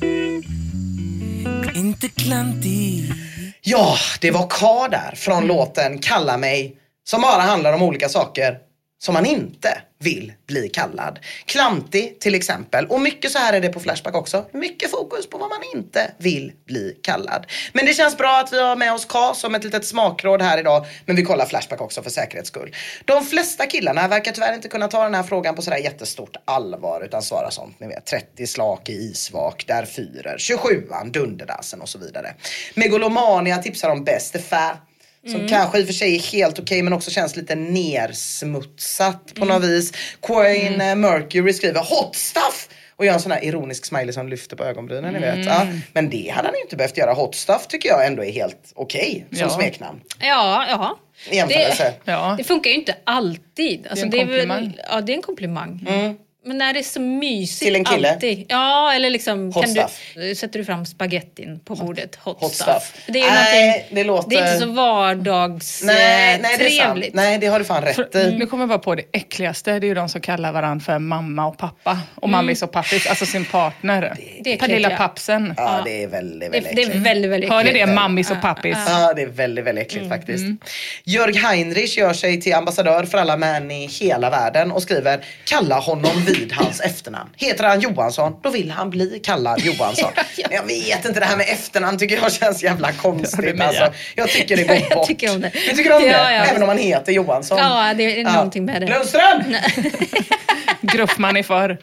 inte klantig. Ja, det var K där från mm. låten Kalla mig, som bara handlar om olika saker som man inte vill bli kallad. Klantig till exempel. Och mycket så här är det på Flashback också. Mycket fokus på vad man inte vill bli kallad. Men det känns bra att vi har med oss K som ett litet smakråd här idag. Men vi kollar Flashback också för säkerhets skull. De flesta killarna verkar tyvärr inte kunna ta den här frågan på sådär jättestort allvar. Utan svara sånt, ni vet. trettio slak i isvak, där fyrer, tjugosjuan, dunderdassen och så vidare. Megalomania tipsar om bäst fä. Som mm. kanske i och för sig är helt okej okay, men också känns lite nersmutsat på mm. något vis. Queen mm. Mercury skriver hot stuff och gör en sån här ironisk smiley som lyfter på ögonbrynen, mm. ni vet. Ja, men det hade han ju inte behövt göra. Hot stuff tycker jag ändå är helt okej okay, som ja. smeknamn. Ja, ja. Det, ja. det funkar ju inte alltid. Alltså, det är en det är komplimang. Väl, ja, det är en komplimang. Mm. Men när det är så mysigt till en kille. Alltid. Ja, eller liksom hot kan stuff. Du, sätter du fram spagettin på bordet. Hot, hot stuff. stuff. Det är ju nej, det, låter... det är inte så vardags nej, nej, trevligt. Det är sant. Nej, det har du fan rätt i. Nu kommer jag bara på det äckligaste. Det är ju de som kallar varandra för mamma och pappa. Och mm. mammis och pappis. Alltså sin partner. Det, det Per lilla pappsen. Ja, det är väldigt, väldigt det, det är väldigt, väldigt Hör ni det? Mammis och pappis. Ja, det är väldigt, väldigt äckligt mm. faktiskt. Mm. Jörg Heinrich gör sig till ambassadör för alla män i hela världen och skriver kalla honom vid hans efternamn. Heter han Johansson, då vill han bli kallad Johansson. Men jag vet inte, det här med efternamn tycker jag känns jävla konstigt. Alltså, jag tycker det går bort. Jag tycker om det. Du tycker om det? Ja, ja. Även om han heter Johansson. Ja, det är ja. någonting med det. Lundström! Gruffman är för.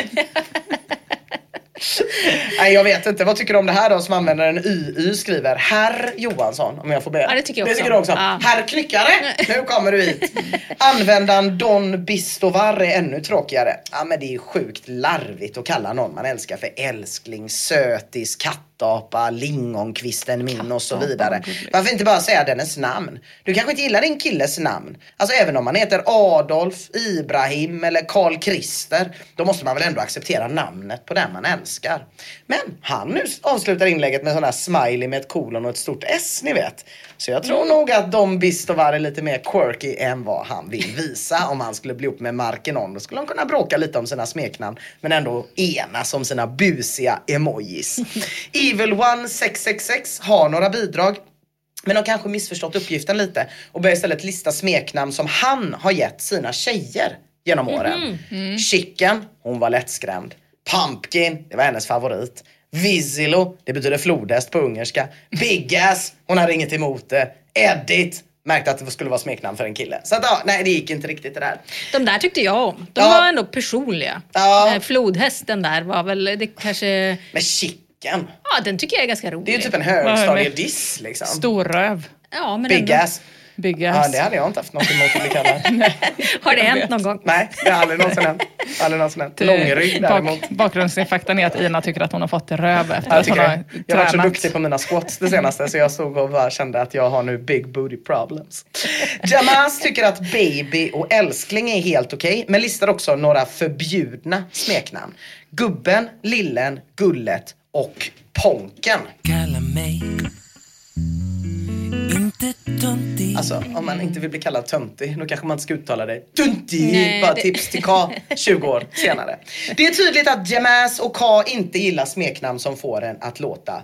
Nej, jag vet inte. Vad tycker du om det här då som använder en Y Y skriver Herr Johansson, om jag får be. Ja, det tycker jag också. Det tycker du också. Ja. Herr Knyckare, nu kommer du hit. Användaren Don Bistovar är ännu tråkigare. Ja, men det är ju sjukt larvigt att kalla någon man älskar för älskling, sötis, kattapa, lingonkvisten min och så vidare. Varför inte bara säga dennes namn? Du kanske inte gillar din killes namn. Alltså även om man heter Adolf, Ibrahim eller Karl Christer, då måste man väl ändå acceptera namnet på den man älskar. Men han nu avslutar inlägget med en sån här smiley med ett kolon och ett stort S, ni vet. Så jag tror mm. nog att Dom Bistovar är lite mer quirky än vad han vill visa. Om han skulle bli upp med Markinon, då skulle han kunna bråka lite om sina smeknamn, men ändå enas om sina busiga emojis. Evil One sex sex sex har några bidrag, men har kanske missförstått uppgiften lite och börjar istället lista smeknamn som han har gett sina tjejer genom åren. Mm. Mm. Chicken, hon var lättskrämd. Pumpkin, det var hennes favorit. Vizilo, det betyder flodhäst på ungerska. Big Ass, hon hade inget emot det. Edit, märkte att det skulle vara smeknamn för en kille. Så att, ja, nej, det gick inte riktigt det där. De där tyckte jag om. De ja. var ändå personliga. Ja. Flodhästen där var väl, det kanske... Men chicken. Ja, den tycker jag är ganska rolig. Det är ju typ en högstadiediss liksom. Stor röv. Ja, men Big ändå. Ass. Byggas. Ja, det hade jag inte haft något emot att bli kallad. Har det hänt någon gång? Nej, det har aldrig någonsin hänt. Aldrig någonsin hänt. Långrygg däremot. Bak, bakgrundsinfaktan är att Ina tycker att hon har fått röv efter Jag, att hon tycker, har jag har varit så tränat. duktig på mina squats det senaste så jag såg och bara kände att jag har nu big booty problems. Jamas tycker att baby och älskling är helt okej, men listar också några förbjudna smeknamn. Gubben, lillen, gullet och ponken. Kalla mig inte töntig. Alltså, om man inte vill bli kallad töntig, då kanske man inte ska uttala det töntig. Nej, Bara det- tips till K tjugo år senare. Det är tydligt att Jamas och K inte gillar smeknamn som får en att låta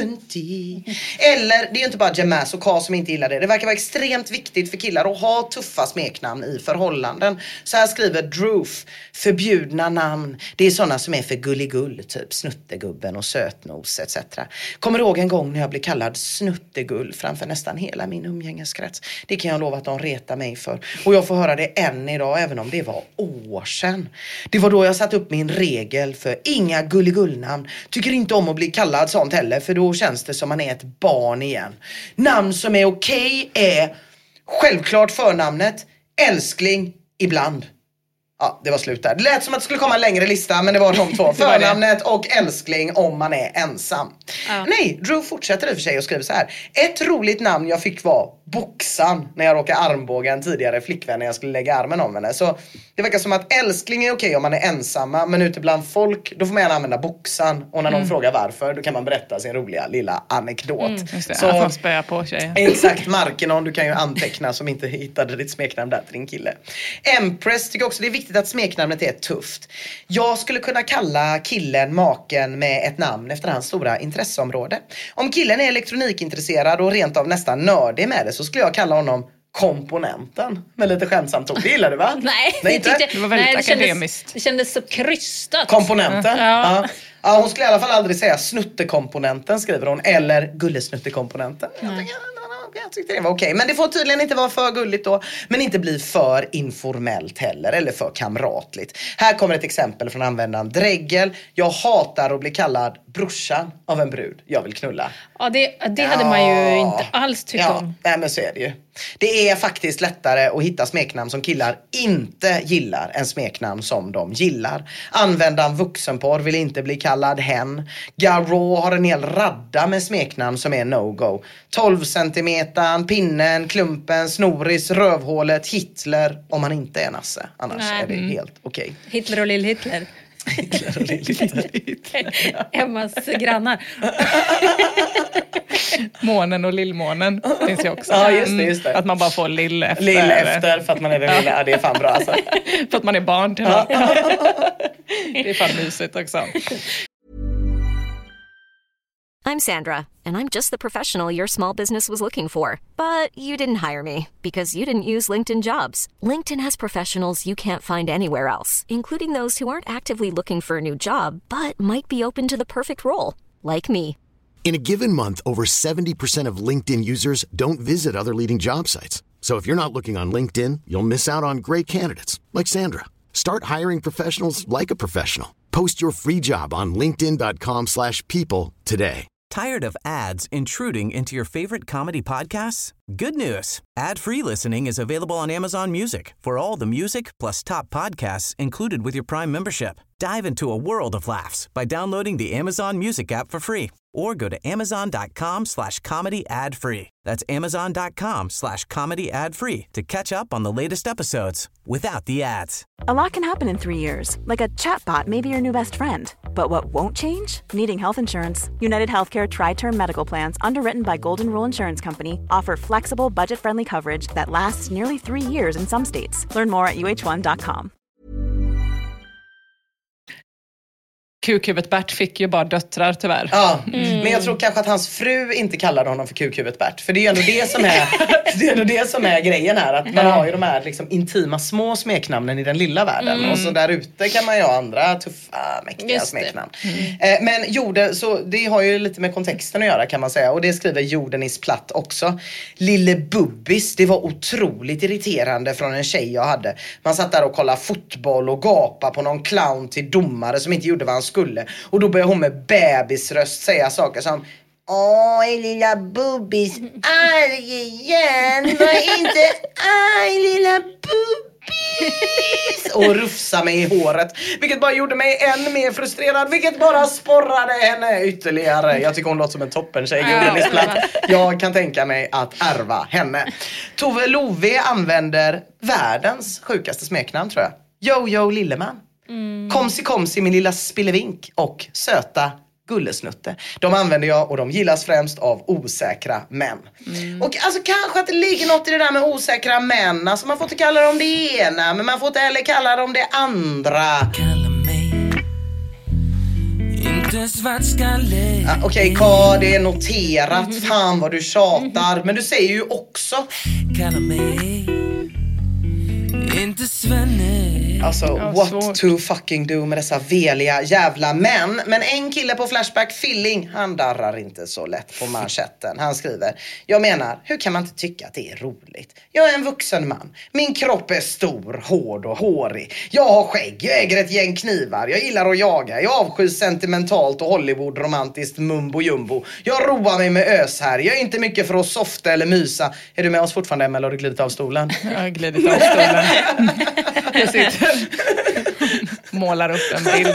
töntig. Eller, det är ju inte bara Jamas och K som inte gillar det. Det verkar vara extremt viktigt för killar att ha tuffa smeknamn i förhållanden. Så här skriver Droof: förbjudna namn, det är sådana som är för gulligull, typ snuttegubben och sötnos et cetera. Kommer ihåg en gång när jag blev kallad snuttegull framför nästan hela min umgängeskrets. Det kan jag lova att de retar mig för. Och jag får höra det än idag, även om det var år sedan. Det var då jag satt upp min regel för inga gulligullnamn. Tycker inte om att bli kallad sånt heller, för då känns det som man är ett barn igen. Namn som är okej är självklart förnamnet, älskling, ibland. Ja, det var slut där. Det lät som att det skulle komma en längre lista, men det var de två. Förnamnet och älskling om man är ensam. Ja. Nej, Drew fortsätter i och för sig och skriver så här. Ett roligt namn jag fick var Boxan när jag råkade armbåga en tidigare flickvän när jag skulle lägga armen om henne. Så det verkar som att älskling är okej om man är ensamma, men ute bland folk, då får man gärna använda Boxan. Och när någon frågar varför, då kan man berätta sin roliga lilla anekdot. Mm, just det, så, att man spöar på tjejer. Exakt, Markenon, du kan ju anteckna som inte hittade ditt smeknamn där till din kille. Empress tycker också det är viktigt att smeknamnet är tufft. Jag skulle kunna kalla killen maken med ett namn efter hans stora intresseområde. Om killen är elektronikintresserad och rent av nästan nördig med det, så skulle jag kalla honom komponenten. Med lite skämtsamt ord. Det gillar du, va? Nej, Nej, inte? tyckte, Det var väldigt nej, det kändes- akademiskt. Det kändes så krystat. Komponenten? Ja. Ja. Ja, hon skulle i alla fall aldrig säga snuttekomponenten, skriver hon. Eller gullesnuttekomponenten. Jag tycker, jag tyckte det var okej. Men det får tydligen inte vara för gulligt då. Men inte bli för informellt heller. Eller för kamratligt. Här kommer ett exempel från användaren Dreggel. Jag hatar att bli kallad brorsan av en brud jag vill knulla. Ja, det, det hade man ju inte alls tyckt ja, om. Nej, men så är det ju. Det är faktiskt lättare att hitta smeknamn som killar inte gillar än smeknamn som de gillar. Användaren vuxenporr vill inte bli kallad hen. Garo har en hel radda med smeknamn som är no-go. tolv centimetern, pinnen, klumpen, snoris, rövhålet, Hitler. Om man inte är nasse. Annars Nej. är det helt okej. Hitler och Lill-Hitler. Hitler och Lill-Hitler. Emmas grannar. Månen och lillmånen finns ju också. Ja, just det, just det. Att man bara får lill efter. Lill efter för att man är den lilla. Ja, det är fan bra alltså. För att man är barn till någon. Det är fan mysigt också. I'm Sandra, and I'm just the professional your small business was looking for. But you didn't hire me because you didn't use LinkedIn Jobs. LinkedIn has professionals you can't find anywhere else, including those who aren't actively looking for a new job, but might be open to the perfect role, like me. In a given month, over seventy percent of LinkedIn users don't visit other leading job sites. So if you're not looking on LinkedIn, you'll miss out on great candidates like Sandra. Start hiring professionals like a professional. Post your free job on linkedin dot com slash people today. Tired of ads intruding into your favorite comedy podcasts? Good news. Ad-free listening is available on Amazon Music for all the music plus top podcasts included with your Prime membership. Dive into a world of laughs by downloading the Amazon Music app for free or go to amazon.com slash comedy ad free. That's amazon.com slash comedy ad free to catch up on the latest episodes without the ads. A lot can happen in three years, like a chatbot may be your new best friend. But what won't change? Needing health insurance. United Healthcare Tri-Term Medical Plans, underwritten by Golden Rule Insurance Company, offer flexible, budget-friendly coverage that lasts nearly three years in some states. Learn more at u h one dot com. Kukhuvudet Bert fick ju bara döttrar tyvärr. Ja, men jag tror kanske att hans fru inte kallade honom för kukhuvudet Bert. För det är ju ändå det som är, det är, ändå det som är grejen här. Att man har ju de här liksom intima små smeknamnen i den lilla världen. Mm. Och så där ute kan man ju ha andra tuffa, mäktiga smeknamn. Mm. Eh, men jorden, så det har ju lite med kontexten att göra kan man säga. Och det skriver Jorden is platt också. Lille Bubbis, det var otroligt irriterande från en tjej jag hade. Man satt där och kollade fotboll och gapa på någon clown till domare som inte gjorde vad han skulle. Och då började hon med bebisröst säga saker som: Åh, lilla bubbis, arg igen. Var inte arg, lilla bubbis. Och rufsa mig i håret. Vilket bara gjorde mig än mer frustrerad. Vilket bara sporrade henne ytterligare. Jag tycker hon låter som en toppen tjej. Ja, jag kan tänka mig att ärva henne. Tove Love använder världens sjukaste smeknamn, tror jag. Jojo Lilleman. Mm. Komsi komsi min lilla spillevink. Och söta Gullesnutte. De använder jag och de gillas främst av osäkra män. Mm. Och alltså kanske att det ligger något i det där med osäkra män. Alltså man får inte kalla dem det ena, men man får inte heller kalla dem det andra. Kalla mig inte svartskalle. Ah, Okej, okay, K, det är noterat. Fan vad du tjatar. Men du säger ju också kalla mig inte Svenne. Alltså, ja, what svårt. To fucking do med dessa veliga jävla män. Men en kille på Flashback, Filling, han darrar inte så lätt på manschetten. Han skriver: jag menar, hur kan man inte tycka att det är roligt? Jag är en vuxen man. Min kropp är stor, hård och hårig. Jag har skägg, jag äger ett gäng knivar. Jag gillar att jaga. Jag avskyr sentimentalt och Hollywood-romantiskt mumbo jumbo. Jag roar mig med ös här. Jag är inte mycket för att softa eller mysa. Är du med oss fortfarande, Emma, eller har du glidit av stolen? Jag har glidit av stolen. Jag sitter målar upp en bild.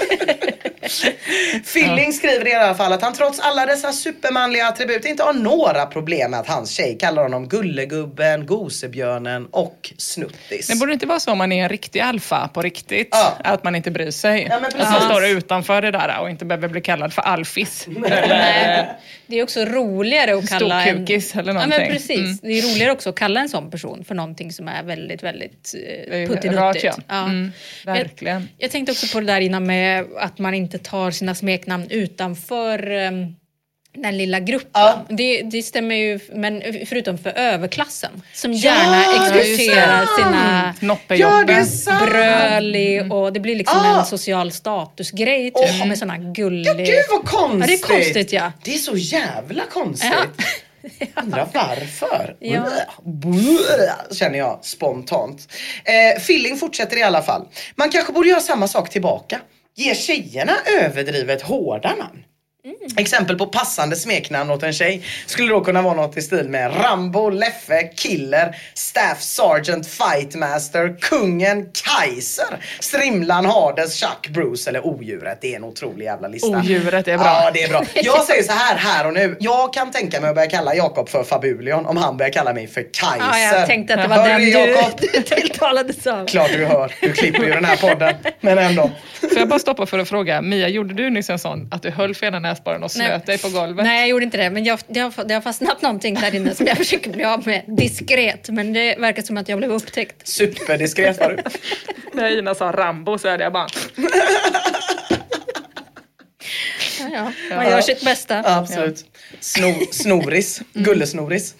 Filling skriver i alla fall att han trots alla dessa supermanliga attribut inte har några problem med att hans tjej kallar honom gullegubben, gosebjörnen och snuttis. Det borde inte vara så om man är en riktig alfa på riktigt. Ja. Att man inte bryr sig. Ja, att man står utanför det där och inte behöver bli kallad för alfis. Nej. Det är också roligare att kalla en... Storkukis eller någonting. Ja, men precis. Mm. Det är roligare också att kalla en sån person för någonting som är väldigt, väldigt uh, puttinuttigt. Ja. Ja. Mm, verkligen. Jag, jag tänkte också på det där innan med att man inte tar sina smeknamn utanför um, den lilla gruppen. Ja. Det, det stämmer ju, men förutom för överklassen som gärna ja, exporterar sina noppejobben, ja, bröli och det blir liksom ah. en social statusgrej typ, oh. med såna gulliga... Ja, gud vad konstigt! Ja, det är konstigt, ja. Det är så jävla konstigt. Ja. Undrar varför. Ja. Bluh, känner jag spontant. Eh, Filling fortsätter i alla fall. Man kanske borde göra samma sak tillbaka. Ge tjejerna överdrivet hårda namn. Mm. Exempel på passande smeknamn åt en tjej skulle då kunna vara något i stil med Rambo, Leffe, Killer, Staff Sergeant, Fightmaster, Kungen, Kaiser, Strimlan, Hades, Chuck, Bruce eller Odjuret. Det är en otrolig jävla lista. Odjuret är bra. Ja, det är bra. Jag säger så här här och nu. Jag kan tänka mig att börja kalla Jakob för Fabulion om han börjar kalla mig för Kaiser. Ja, jag tänkte att det var hör den du, Jakob? Du tilltalades av. Klart du hör. Du klipper ju den här podden. Men ändå. Får jag bara stoppa för att fråga. Mia, gjorde du nyss en sån att du höll för ena näsborren och slöt Nej. dig på golvet? Nej, jag gjorde inte det. Men jag, det, har, det har fastnat någonting där inne som jag försöker bli av med diskret. Men det verkar som att jag blev upptäckt. Superdiskret var du. När Ina sa Rambo så är det jag bara... Ja, ja. Man gör sitt bästa. Ja, absolut. Sno, snoris. Gullesnoris.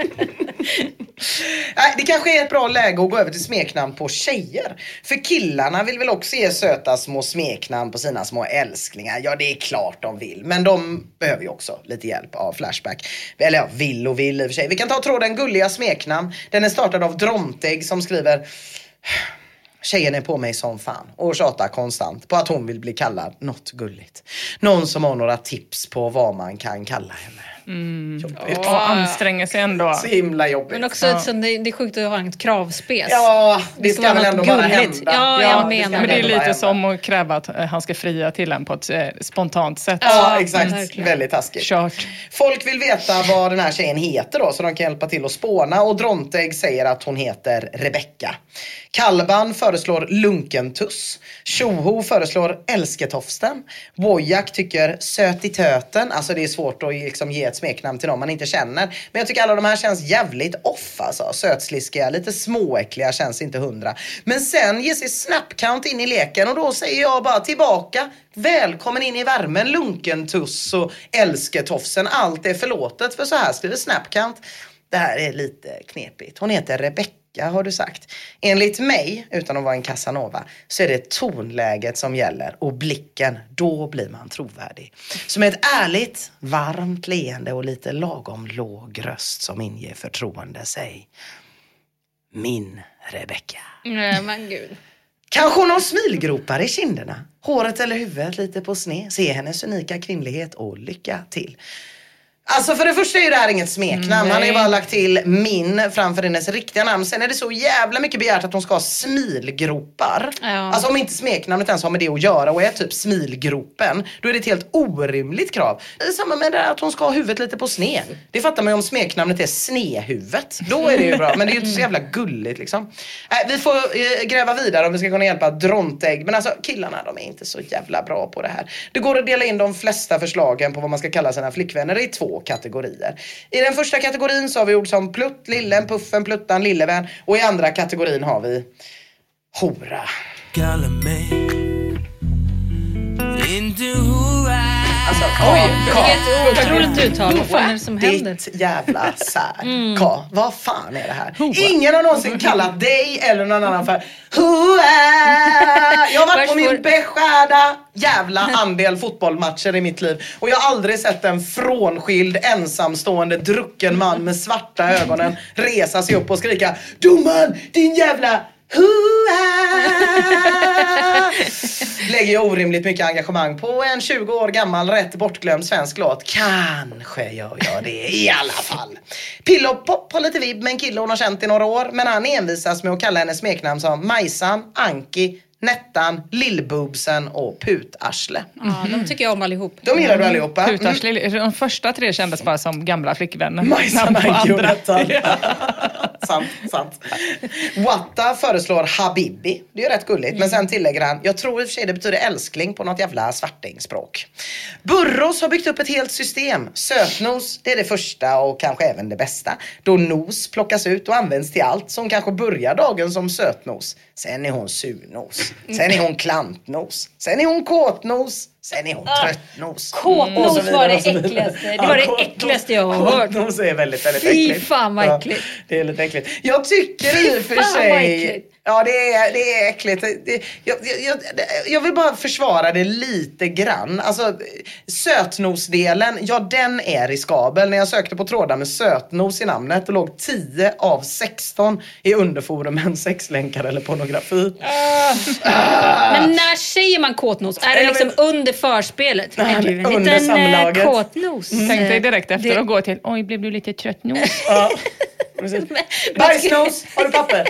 Nej, det kanske är ett bra läge att gå över till smeknamn på tjejer. För killarna vill väl också ge söta små smeknamn på sina små älsklingar. Ja, det är klart de vill. Men de behöver ju också lite hjälp av Flashback. Eller ja, vill och vill i och för sig. Vi kan ta tråden gulliga smeknamn. Den är startad av Dromtegg som skriver... Tjejen är på mig som fan och tjatar konstant på att hon vill bli kallad något gulligt. Någon som har några tips på vad man kan kalla henne. Mm. Och anstränger sig ändå. Så himla jobbigt. Men också ja. det, det är sjukt att ha ett kravspes. Ja, det, det ska väl ändå bara hända. Ja, jag menar. Men det är lite som att kräva att han ska fria till en på ett eh, spontant sätt. Ja, exakt. Mm. Väldigt taskigt. Kört. Folk vill veta vad den här tjejen heter då, så de kan hjälpa till att spåna. Och Drontegg säger att hon heter Rebecca. Kalban föreslår Lunkentuss. Tjoho föreslår Älsketofsten. Wojak tycker Söt i töten. Alltså det är svårt att liksom ge ett smeknamn till dem man inte känner. Men jag tycker alla de här känns jävligt off alltså. Sötsliskiga, lite småäckliga känns inte hundra. Men sen ger sig Snapcount in i leken och då säger jag bara tillbaka. Välkommen in i värmen, Lunkentuss och Älsketofsen. Allt är förlåtet, för så här skriver Snapcount. Det här är lite knepigt. Hon heter Rebecca. Har du sagt. Enligt mig, utan att vara en Casanova, så är det tonläget som gäller och blicken, då blir man trovärdig. Så med ett ärligt, varmt leende och lite lagom låg röst som inger förtroende, säg min Rebecca. Nej, men gud. Kanske hon har smilgropar i kinderna. Håret eller huvudet lite på sned. Se hennes unika kvinnlighet och lycka till. Alltså för det första är det här inget smeknamn. Nej. Han har ju bara lagt till min framför hennes riktiga namn. Sen är det så jävla mycket begärt att hon ska ha smilgropar. Ja. Alltså om inte smeknamnet ens har med det att göra och är typ smilgropen, då är det ett helt orimligt krav. Det är samma med det att hon ska ha huvudet lite på sned. Det fattar man ju om smeknamnet är Snehuvudet. Då är det ju bra, men det är ju inte så jävla gulligt liksom. Äh, vi får äh, gräva vidare om vi ska kunna hjälpa Drontägg. Men alltså killarna, de är inte så jävla bra på det här. Det går att dela in de flesta förslagen på vad man ska kalla sina flickvänner i två kategorier. I den första kategorin så har vi ord som plutt, lillen, puffen, pluttan, lillevän. Och i andra kategorin har vi hora. Kalla mig inte hora. Alltså, Oj, Ka, vilket otroligt uttal. Vad fan är det som händer? ditt jävla sär. Mm. Ka, vad fan är det här? Hoa. Ingen har någonsin kallat dig eller någon annan för Hoa. Jag har varit på min beskärda jävla andel fotbollmatcher i mitt liv. Och jag har aldrig sett en frånskild, ensamstående, drucken man med svarta ögonen resa sig upp och skrika Domaren, din jävla lägger ju orimligt mycket engagemang på en tjugo år gammal rätt bortglömd svensk låt. Kanske gör jag det i alla fall. Pillopop har lite vibb med en kille hon har känt i några år, men han envisas med att kalla hennes smeknamn som Majsan, Anki, Nettan, Lillboobsen och Putarsle. Ja, de tycker jag om allihop. De gillar du allihopa. Putarsle, mm. De första tre kändes bara som gamla flickvänner. Majsan, Anki och Nettan. Sant, sant. Watta föreslår Habibi. Det är ju rätt gulligt. Men sen tillägger han, jag tror i och för sig det betyder älskling på något jävla svartingspråk. Burros har byggt upp ett helt system. Sötnos, det är det första och kanske även det bästa. Då nos plockas ut och används till allt som kanske börjar dagen som sötnos. Sen är hon surnos. Sen är hon klantnos. Sen är hon kåtnos. Sen är hon tröttnos. Kåtnos mm. var det äckligaste. Det var ja, det äckligaste jag har hört. Kåtnos är väldigt, väldigt Fy äckligt. fan vad äckligt. Ja, det är lite äckligt. Jag tycker i och för fan vad sig... äckligt. Ja, det är, det är äckligt. Det, jag, jag, jag vill bara försvara det lite grann. Alltså, sötnosdelen, ja den är riskabel. När jag sökte på trådar med sötnos i namnet och låg tio av sexton i underforumen sexlänkar eller pornografi. Ah. Ah. Men när säger man kåtnos? Är det liksom under förspelet? Nej, är du en under liten samlaget. kåtnos? Mm. Tänk dig direkt efter det... och gå till, oj blev du lite tröttnos? Ja, precis. Bajsnos, har du papper?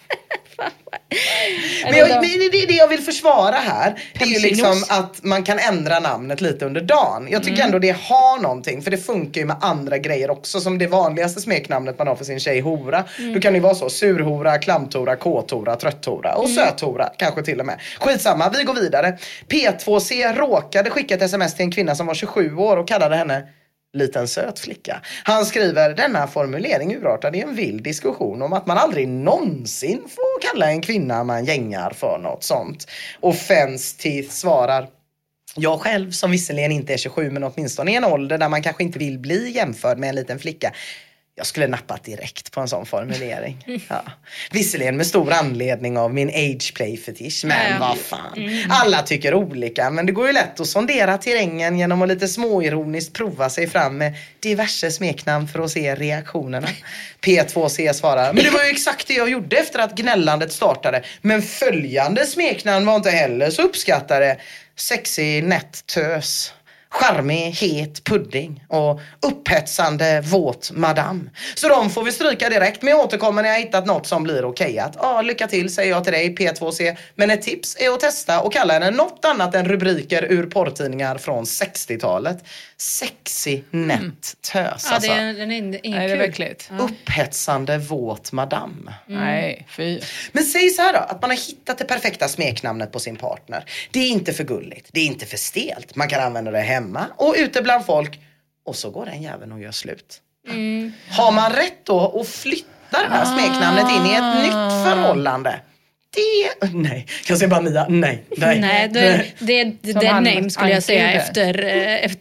Men jag, det, det, det jag vill försvara här, det är ju liksom att man kan ändra namnet lite under dagen. Jag tycker mm. ändå det har någonting, för det funkar ju med andra grejer också, som det vanligaste smeknamnet man har för sin tjej hora. Mm. Då kan det ju vara så, surhora, klamtora, kåtora, trötthora och mm. söthora kanske till och med. Skitsamma, vi går vidare. P två C råkade skicka ett sms till en kvinna som var tjugosju år och kallade henne liten söt flicka. Han skriver, denna formulering urartade i en vild diskussion om att man aldrig någonsin får kalla en kvinna man gängar för något sånt. Och Fenstith svarar, jag själv som visserligen inte är tjugosju men åtminstone i en ålder där man kanske inte vill bli jämförd med en liten flicka. Jag skulle nappat direkt på en sån formulering. Ja. Visserligen med stor anledning av min ageplay-fetisch. Men ja. Vad fan. Mm. Alla tycker olika. Men det går ju lätt att sondera terrängen genom att lite småironiskt prova sig fram med diverse smeknamn för att se reaktionerna. P två C svarar, men det var ju exakt det jag gjorde efter att gnällandet startade. Men följande smeknamn var inte heller så uppskattade. Sexig, nätt, tös. Charmig, het pudding och upphetsande våt madame. Så de får vi stryka direkt, men jag återkommer när jag hittat något som blir okejat. Ja, lycka till säger jag till dig P två C. Men ett tips är att testa och kalla henne något annat än rubriker ur porrtidningar från sextiotalet. Sexig, nätt, tös. Ja, alltså. det är, den är inte Nej, det är verkligt. Ja. Upphetsande våt madame. Mm. Nej, fy. Men säg så här då, att man har hittat det perfekta smeknamnet på sin partner. Det är inte för gulligt, det är inte för stelt. Man kan använda det hemma och ute bland folk. Och så går den jäveln och gör slut. Mm. Har man rätt då att flytta det här smeknamnet in i ett nytt förhållande? Det... Nej, jag säger bara Mia. Nej, nej. Nej, det, det, det, det dead name skulle jag säga efter, efter det.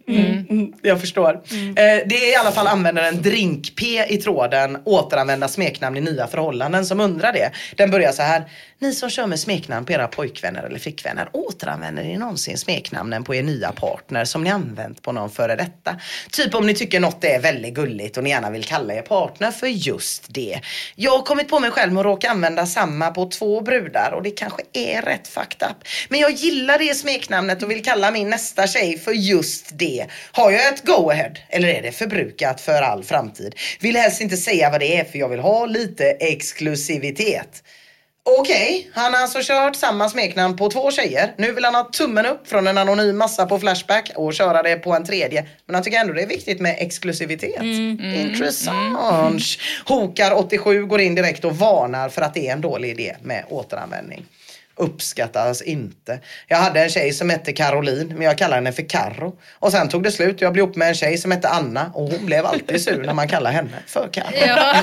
Mm. Mm, jag förstår. Mm. Eh, det är i alla fall användaren Drink-P i tråden återanvända smeknamn i nya förhållanden som undrar det. Den börjar så här: ni som kör med smeknamn på era pojkvänner eller flickvänner, återanvänder ni någonsin smeknamnen på er nya partner som ni använt på någon före detta? Typ om ni tycker något är väldigt gulligt och ni gärna vill kalla er partner för just det. Jag har kommit på mig själv med att råka använda samma på två brudar och det kanske är rätt fucked up. Men jag gillar det smeknamnet och vill kalla min nästa tjej för just det. Har jag ett go-ahead eller är det förbrukat för all framtid? Vill helst inte säga vad det är för jag vill ha lite exklusivitet. Okej, okay, han har alltså kört samma smeknamn på två tjejer. Nu vill han ha tummen upp från en anonym massa på Flashback och köra det på en tredje. Men han tycker ändå det är viktigt med exklusivitet. Mm, mm, Intressant. Mm. Hokar åttiosju går in direkt och varnar för att det är en dålig idé med återanvändning. Uppskattas inte. Jag hade en tjej som hette Caroline, men jag kallade henne för Carro. Och sen tog det slut och jag blev upp med en tjej som hette Anna. Och hon blev alltid sur när man kallar henne för Carro. Ja.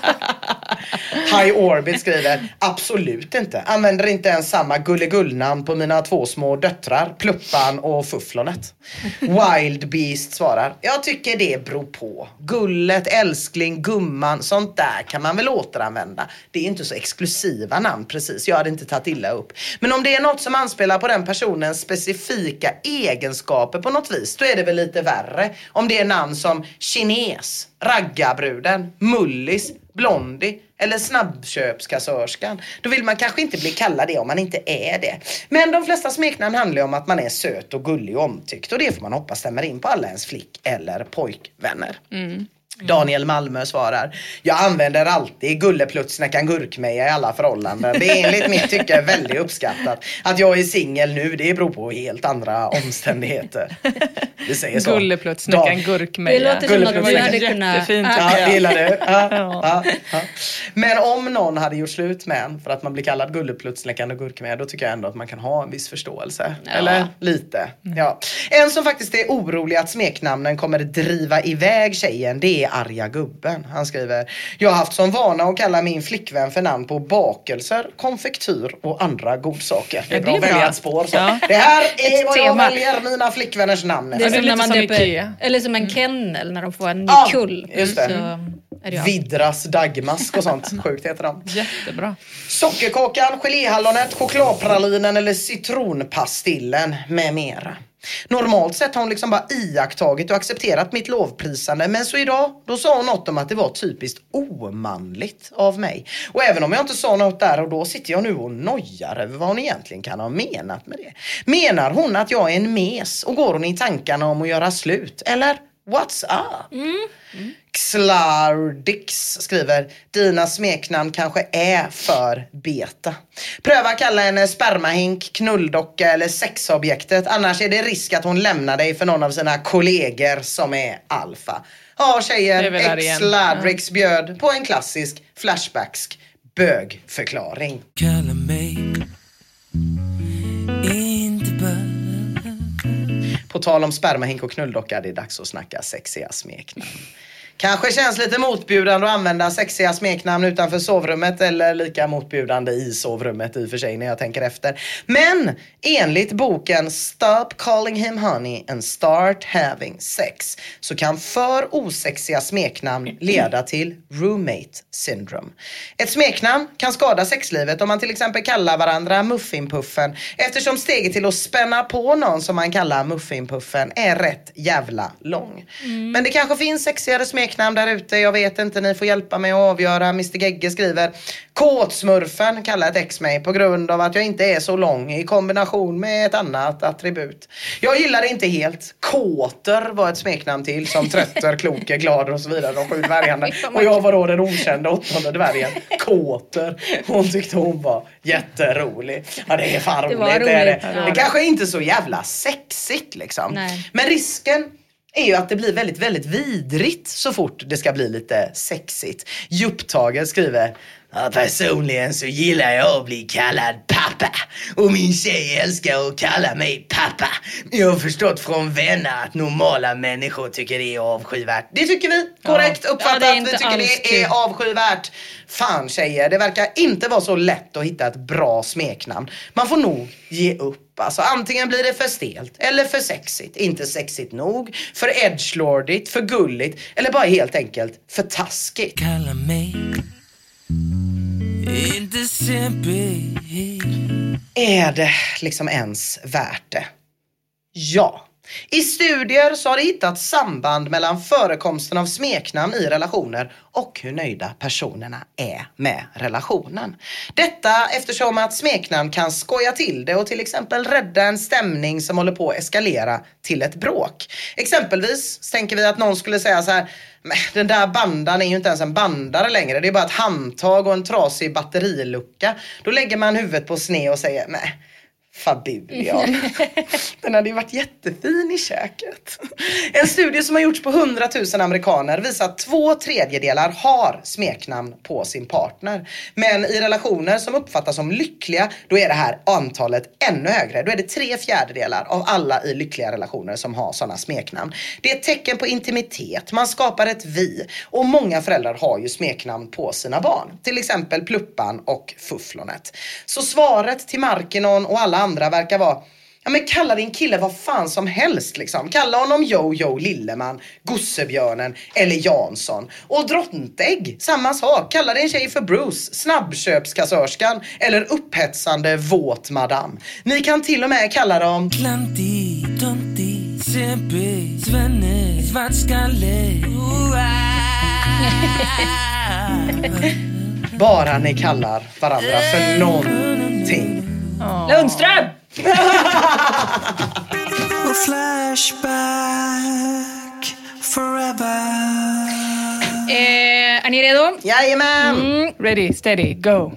High Orbit skriver: absolut inte. Använder inte ens samma gulligullnamn på mina två små döttrar, Pluppan och Fufflonet. Wild Beast svarar: jag tycker det beror på. Gullet, älskling, gumman, sånt där kan man väl återanvända. Det är inte så exklusiva namn precis. Jag hade inte tagit illa upp. Men om det är något som anspelar på den personens specifika egenskaper på något vis, då är det väl lite värre. Om det är namn som kines, raggarbruden, mullis, blondi eller snabbköpskassörskan, då vill man kanske inte bli kallad det om man inte är det. Men de flesta smeknamn handlar om att man är söt och gullig och omtyckt, och det får man hoppas stämmer in på alla ens flick- eller pojkvänner. Mm. Daniel Malmö svarar: jag använder alltid gulleplutsnäckan gurkmeja i alla förhållanden. Det är enligt mitt tycke väldigt uppskattat. Att jag är singel nu, det beror på helt andra omständigheter. Det säger så. Gulleplutsnäckan gurkmeja. Det låter som att du hade kunnat... Jättefint. Ja, det gillar du. Ja, ja, ja. Men om någon hade gjort slut med en för att man blir kallad gulleplutsnäckan och gurkmeja, då tycker jag ändå att man kan ha en viss förståelse. Ja. Eller lite. Ja. En som faktiskt är orolig att smeknamnen kommer driva iväg tjejen, det är arga gubben. Han skriver: jag har haft som vana att kalla min flickvän för namn på bakelser, konfektyr och andra godsaker. Det är bra att välja ett spår. Så. Ja. Det här är vad jag väljer mina flickvänners namn. Det är som när man döper, eller som en kennel när de får en ny ah, kull. Just det. Så Vidras dagmask och sånt. Sjukt heter de. Jättebra. Sockerkakan, geléhallonet, chokladpralinen eller citronpastillen med mera. Normalt sett har hon liksom bara iakttagit och accepterat mitt lovprisande, men så idag, då sa hon något om att det var typiskt omanligt av mig. Och även om jag inte sa något där och då, sitter jag nu och nojar över vad hon egentligen kan ha menat med det. Menar hon att jag är en mes och går hon i tankarna om att göra slut? Eller what's up? Mm. Mm. Xlardix skriver: dina smeknamn kanske är för beta. Pröva kalla henne spermahink, knulldocka eller sexobjektet. Annars är det risk att hon lämnar dig för någon av sina kollegor som är alfa. Ja, tjejer, Xlardix bjöd på en klassisk flashbacksk bögförklaring. Kalla mig inte bara. På tal om spermahink och knulldocka, det är dags att snacka sexiga smeknamn. Kanske känns lite motbjudande att använda sexiga smeknamn utanför sovrummet, eller lika motbjudande i sovrummet i och för sig när jag tänker efter. Men enligt boken Stop Calling Him Honey and Start Having Sex så kan för osexiga smeknamn leda till roommate syndrome. Ett smeknamn kan skada sexlivet om man till exempel kallar varandra muffinpuffen, eftersom steget till att spänna på någon som man kallar muffinpuffen är rätt jävla lång. Mm. Men det kanske finns sexigare smeknamn där ute, jag vet inte, ni får hjälpa mig att avgöra. mister Gegge skriver: kåtsmurfen kallar ett ex mig på grund av att jag inte är så lång i kombination med ett annat attribut. Jag gillar det inte helt. Kåter var ett smeknamn till, som trötter, kloker, glad och så vidare, de sju dvärgarna. Och jag var då den okända åttonde dvärgen. Kåter. Hon tyckte hon var jätterolig. Ja, det är fan roligt. Det, roligt. Det, är det. Det kanske är inte så jävla sexigt liksom. Nej. Men risken är ju att det blir väldigt, väldigt vidrigt så fort det ska bli lite sexigt. Jupptager skriver: ja, personligen så gillar jag att bli kallad pappa. Och min tjej älskar att kalla mig pappa. Jag har förstått från vänner att normala människor tycker det är avskyvärt. Det tycker vi. Korrekt uppfattat. Ja, vi tycker det är avskyvärt. Fan tjejer, det verkar inte vara så lätt att hitta ett bra smeknamn. Man får nog ge upp. Alltså antingen blir det för stelt eller för sexigt. Inte sexigt nog, för edgelordigt, för gulligt eller bara helt enkelt för taskigt. Kalla mig inte simpel. Är det liksom ens värt det? Ja. I studier så har det hittat samband mellan förekomsten av smeknamn i relationer och hur nöjda personerna är med relationen. Detta eftersom att smeknamn kan skoja till det och till exempel rädda en stämning som håller på att eskalera till ett bråk. Exempelvis tänker vi att någon skulle säga så här: men den där bandan är ju inte ens en bandare längre, det är bara ett handtag och en trasig batterilucka. Då lägger man huvudet på sne och säger nej. Fabulion. Den hade ju varit jättefin i köket. En studie som har gjorts på hundratusen amerikaner visar att två tredjedelar har smeknamn på sin partner. Men i relationer som uppfattas som lyckliga, då är det här antalet ännu högre. Då är det tre fjärdedelar av alla i lyckliga relationer som har sådana smeknamn. Det är ett tecken på intimitet. Man skapar ett vi. Och många föräldrar har ju smeknamn på sina barn. Till exempel Pluppan och Fufflonet. Så svaret till Markinon och alla andra verkar vara: ja, men kalla din kille vad fan som helst liksom. Kalla honom Jojo Lilleman, Gossebjörnen eller Jansson. Och Drottnägg, samma sak. Kalla din tjej för Bruce, snabbköpskassörskan eller upphetsande våt madam. Ni kan till och med kalla dem Klantig, tontig, simpel, svenne, svartskalle. bara ni kallar varandra för någonting. Oh. Lundström! Flashback forever. Eh, är ni redo? Jajamän! Mm. Ready, steady, go.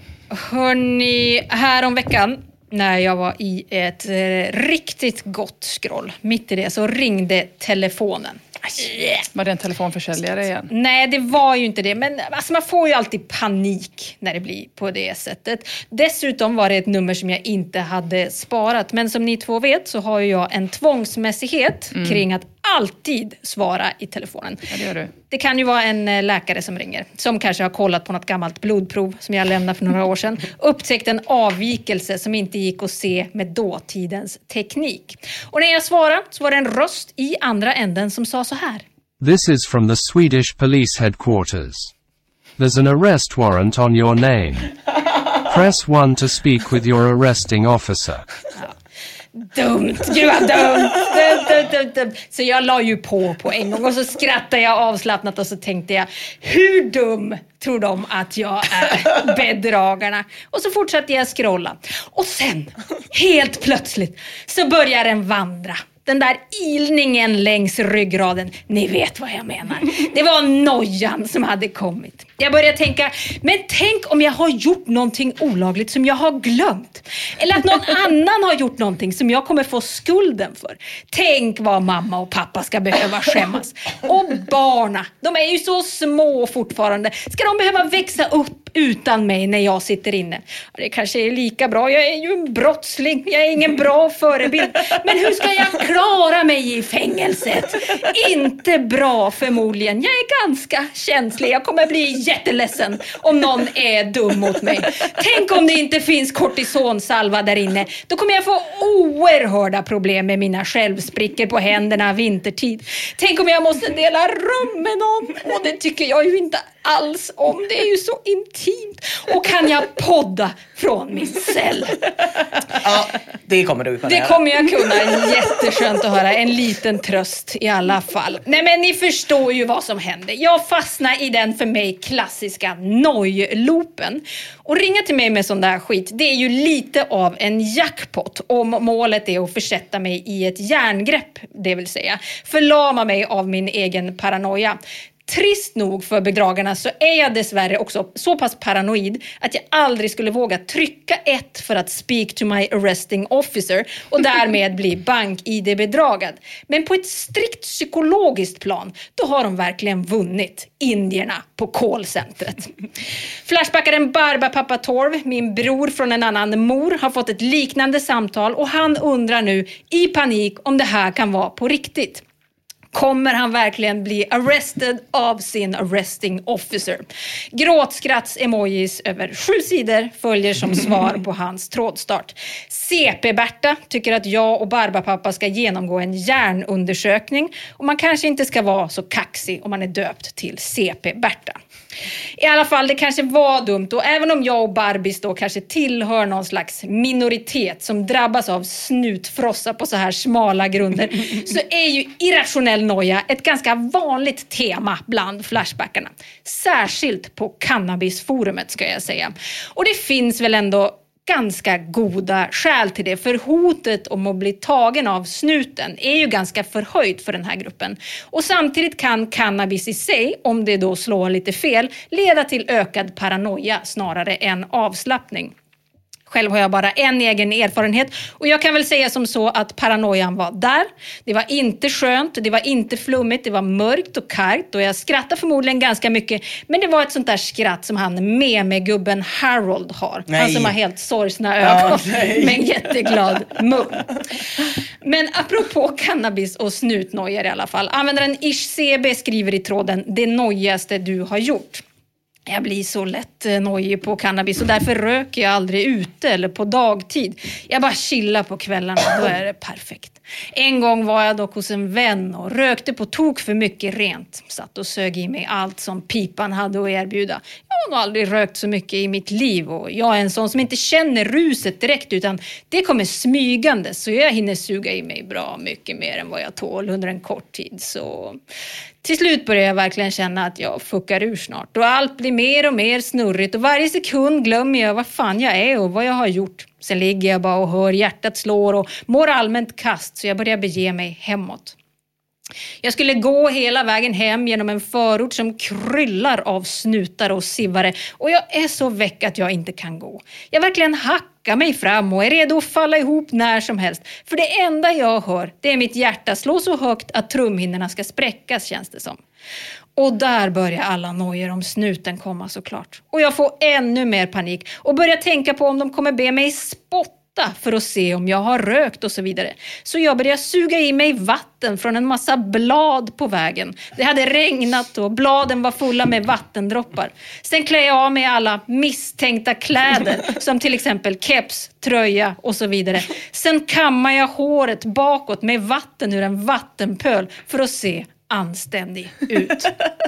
Hörrni, här om veckan när jag var i ett eh, riktigt gott scroll, mitt i det så ringde telefonen. Yeah. Var det en telefonförsäljare igen? Nej, det var ju inte det. Men alltså, man får ju alltid panik när det blir på det sättet. Dessutom var det ett nummer som jag inte hade sparat. Men som ni två vet så har ju jag en tvångsmässighet mm. kring att alltid svara i telefonen. Ja, det gör du. Det kan ju vara en läkare som ringer. Som kanske har kollat på något gammalt blodprov som jag lämnade för några år sedan. Upptäckt en avvikelse som inte gick att se med dåtidens teknik. Och när jag svarade så var det en röst i andra änden som sa så här. This is from the Swedish police headquarters. There's an arrest warrant on your name. Press one to speak with your arresting officer. Ja. Dumt, gud vad dumt. Dum, dum, dum, dum. Så jag la ju på på en gång och så skrattade jag avslappnat och så tänkte jag, hur dum tror de att jag är, bedragarna? Och så fortsatte jag scrolla. Och sen, helt plötsligt, så börjar den vandra. Den där ilningen längs ryggraden. Ni vet vad jag menar. Det var nojan som hade kommit. Jag började tänka, men tänk om jag har gjort någonting olagligt som jag har glömt. Eller att någon annan har gjort någonting som jag kommer få skulden för. Tänk vad mamma och pappa ska behöva skämmas. Och barna, de är ju så små fortfarande. Ska de behöva växa upp utan mig när jag sitter inne? Det kanske är lika bra. Jag är ju en brottsling. Jag är ingen bra förebild. Men hur ska jag klara mig i fängelset? Inte bra förmodligen. Jag är ganska känslig. Jag kommer bli jätteledsen om någon är dum mot mig. Tänk om det inte finns kortisonsalva där inne. Då kommer jag få oerhörda problem med mina självsprickor på händerna vintertid. Tänk om jag måste dela rum med någon. Och det tycker jag ju inte alls om. Det är ju så intimt. Och kan jag podda från min cell? Ja, det kommer du kunna Det göra. kommer jag kunna. Jätteskönt att höra. En liten tröst i alla fall. Nej, men ni förstår ju vad som händer. Jag fastnar i den för mig klassiska nojloopen. Och ringa till mig med sån där skit, det är ju lite av en jackpot om målet är att försätta mig i ett järngrepp, det vill säga förlama mig av min egen paranoia. Trist nog för bedragarna så är jag dessvärre också så pass paranoid att jag aldrig skulle våga trycka ett för att speak to my arresting officer och därmed bli bank-I D-bedragad. Men på ett strikt psykologiskt plan, då har de verkligen vunnit indierna på callcentret. Flashbackaren Barbapapa Torv, min bror från en annan mor, har fått ett liknande samtal och han undrar nu i panik om det här kan vara på riktigt. Kommer han verkligen bli arrested av sin arresting officer? Gråtskratts-emojis över sju sidor följer som svar på hans trådstart. C P-Berta tycker att jag och Barbapappa ska genomgå en hjärnundersökning och man kanske inte ska vara så kaxig om man är döpt till C P-Berta. I alla fall, det kanske var dumt och även om jag och Barbis då kanske tillhör någon slags minoritet som drabbas av snutfrossa på så här smala grunder så är ju irrationell noja ett ganska vanligt tema bland flashbackarna. Särskilt på cannabisforumet ska jag säga. Och det finns väl ändå ganska goda skäl till det, för hotet om att bli tagen av snuten är ju ganska förhöjt för den här gruppen. Och samtidigt kan cannabis i sig, om det då slår lite fel, leda till ökad paranoia snarare än avslappning. Själv har jag bara en egen erfarenhet och jag kan väl säga som så att paranoian var där. Det var inte skönt, det var inte flummigt, det var mörkt och kargt och jag skrattade förmodligen ganska mycket. Men det var ett sånt där skratt som han med med gubben Harold har. Nej. Han som har helt sorgsna ögon ja, med en jätteglad mun. Men apropå cannabis och snutnojor i alla fall. Användaren Ish C B skriver i tråden det nojigaste du har gjort. Jag blir så lätt nojig på cannabis och därför röker jag aldrig ute eller på dagtid. Jag bara chillar på kvällarna, då är det perfekt. En gång var jag dock hos en vän och rökte på tok för mycket rent. Satt och sög i mig allt som pipan hade att erbjuda. Jag har nog aldrig rökt så mycket i mitt liv och jag är en sån som inte känner ruset direkt utan det kommer smygande så jag hinner suga i mig bra mycket mer än vad jag tål under en kort tid. Så till slut börjar jag verkligen känna att jag fuckar ur snart och allt blir mer och mer snurrigt och varje sekund glömmer jag vad fan jag är och vad jag har gjort. Sen ligger jag bara och hör hjärtat slår och mår allmänt kast så jag börjar bege mig hemåt. Jag skulle gå hela vägen hem genom en förort som kryllar av snutar och sivare och jag är så väck att jag inte kan gå. Jag verkligen hackar mig fram och är redo att falla ihop när som helst. För det enda jag hör det är mitt hjärta slå så högt att trumhinnorna ska spräckas känns det som. Och där börjar alla nojor om snuten komma såklart. Och jag får ännu mer panik och börjar tänka på om de kommer be mig spotta för att se om jag har rökt och så vidare. Så jag börjar suga i mig vatten från en massa blad på vägen. Det hade regnat och bladen var fulla med vattendroppar. Sen klär jag av mig alla misstänkta kläder som till exempel keps, tröja och så vidare. Sen kammar jag håret bakåt med vatten ur en vattenpöl för att se anständig ut.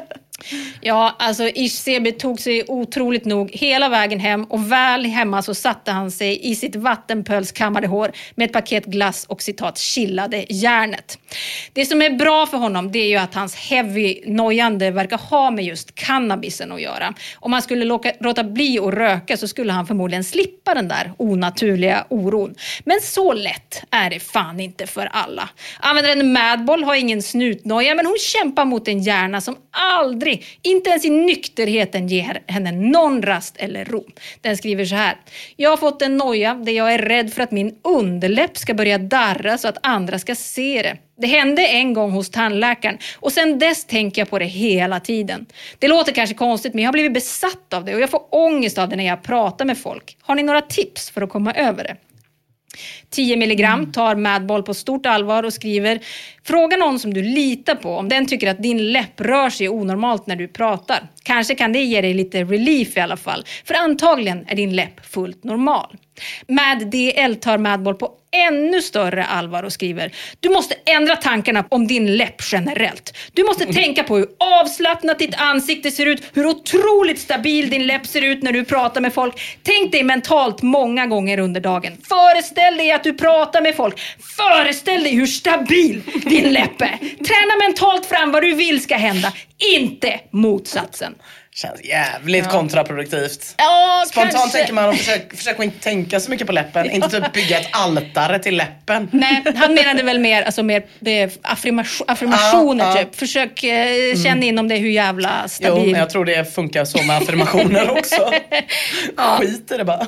Ja, alltså Ish C B tog sig otroligt nog hela vägen hem och väl hemma så satte han sig i sitt vattenpölskammade hår med ett paket glass och citat chillade järnet. Det som är bra för honom det är ju att hans heavy nojande verkar ha med just cannabisen att göra. Om han skulle låta, låta bli att röka så skulle han förmodligen slippa den där onaturliga oron. Men så lätt är det fan inte för alla. Användaren Madball har ingen snutnoja men hon kämpar mot en hjärna som aldrig inte ens i nykterheten ger henne någon rast eller ro. Den skriver så här. Jag har fått en noja där jag är rädd för att min underläpp ska börja darra så att andra ska se det. Det hände en gång hos tandläkaren och sen dess tänker jag på det hela tiden. Det låter kanske konstigt men jag har blivit besatt av det och jag får ångest av det när jag pratar med folk. Har ni några tips för att komma över det? tio milligram tar Madball på stort allvar och skriver fråga någon som du litar på om den tycker att din läpp rör sig onormalt när du pratar. Kanske kan det ge dig lite relief i alla fall. För antagligen är din läpp fullt normal. Mad D L tar Madball på ännu större allvar och skriver du måste ändra tankarna om din läpp generellt. Du måste tänka på hur avslappnat ditt ansikte ser ut, hur otroligt stabil din läpp ser ut när du pratar med folk. Tänk dig mentalt många gånger under dagen. Föreställ dig att du pratar med folk. Föreställ dig hur stabil din läpp är. Träna mentalt fram vad du vill ska hända, inte motsatsen. Känns jävligt ja. kontraproduktivt. Ja, spontant kanske. tänker man och försöker, försöker inte tänka så mycket på läppen. Inte typ bygga ett altare till läppen. Nej, han menade väl mer, alltså mer affirmation, affirmationer ja, typ. Ja. Försök eh, känna mm. in om det är hur jävla stabil. Jo, men jag tror det funkar så med affirmationer också. Ja. Skit i det bara.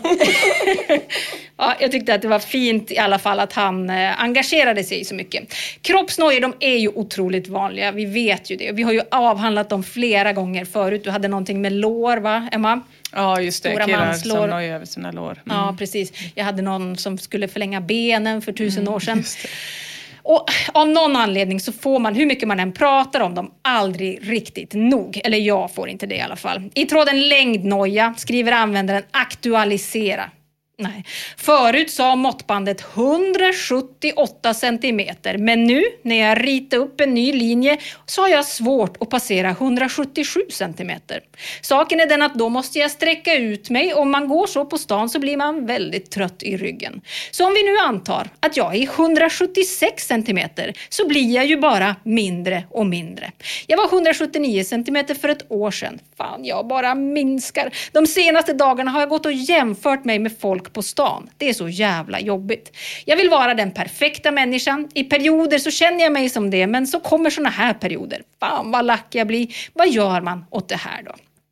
Ja, jag tyckte att det var fint i alla fall att han eh, engagerade sig så mycket. Kroppsnojor, de är ju otroligt vanliga. Vi vet ju det. Vi har ju avhandlat dem flera gånger förut. Du hade någonting med lår, va, Emma? Ja, just det. Stora killar manslår. Som nojar över sina lår. Mm. Ja, precis. Jag hade någon som skulle förlänga benen för tusen mm, år sedan. Och av någon anledning så får man, hur mycket man än pratar om dem, aldrig riktigt nog. Eller jag får inte det i alla fall. I tråden längdnoja skriver användaren aktualisera. Nej. Förut sa måttbandet hundrasjuttioåtta centimeter, men nu när jag ritar upp en ny linje så har jag svårt att passera hundrasjuttiosju centimeter. Saken är den att då måste jag sträcka ut mig, och om man går så på stan så blir man väldigt trött i ryggen. Så om vi nu antar att jag är hundrasjuttiosex centimeter så blir jag ju bara mindre och mindre. Jag var hundrasjuttionio centimeter för ett år sedan. Fan, jag bara minskar. De senaste dagarna har jag gått och jämfört mig med folk på stan. Det är så jävla jobbigt. Jag vill vara den perfekta människan. I perioder så känner jag mig som det, men så kommer såna här perioder. Fan vad lack jag blir. Vad gör man åt det här då?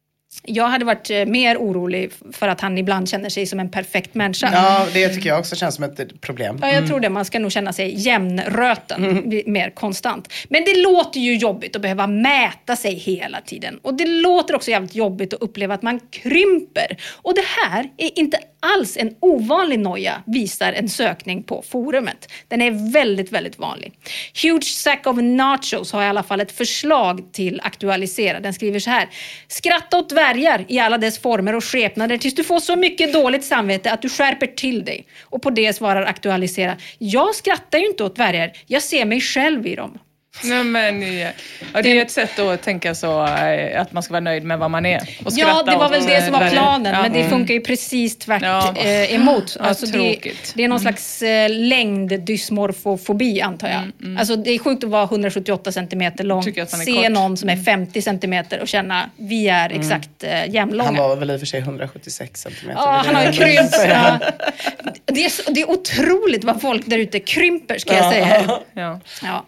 Jag hade varit mer orolig för att han ibland känner sig som en perfekt människa. Ja, det tycker jag också känns som ett problem. Ja, jag tror det. Man ska nog känna sig jämnröten, mm. mer konstant. Men det låter ju jobbigt att behöva mäta sig hela tiden. Och det låter också jävligt jobbigt att uppleva att man krymper. Och det här är inte alls en ovanlig noja, visar en sökning på forumet. Den är väldigt, väldigt vanlig. Huge Sack of Nachos har i alla fall ett förslag till aktualisera. Den skriver så här: skratta åt dvärgar i alla dess former och skepnader tills du får så mycket dåligt samvete att du skärper till dig. Och på det svarar aktualisera: jag skrattar ju inte åt dvärgar, jag ser mig själv i dem. Nej, men, ja. Ja, det är ett sätt att tänka så att man ska vara nöjd med vad man är. Och ja, det var väl det som var planen, ja. men det funkar ju precis tvärt ja. eh, emot. Alltså det, det är någon mm. slags eh, längddysmorfofobi, antar jag. Mm, mm. Alltså det är sjukt att vara hundrasjuttioåtta centimeter lång, se kort. Någon som är femtio centimeter och känna vi är mm. exakt eh, jämnlånga. Han var väl i och för sig hundrasjuttiosex centimeter. Ja, han har ju krympt. Ja. Det, är, det är otroligt vad folk där ute krymper, ska jag säga. Ja. Ja.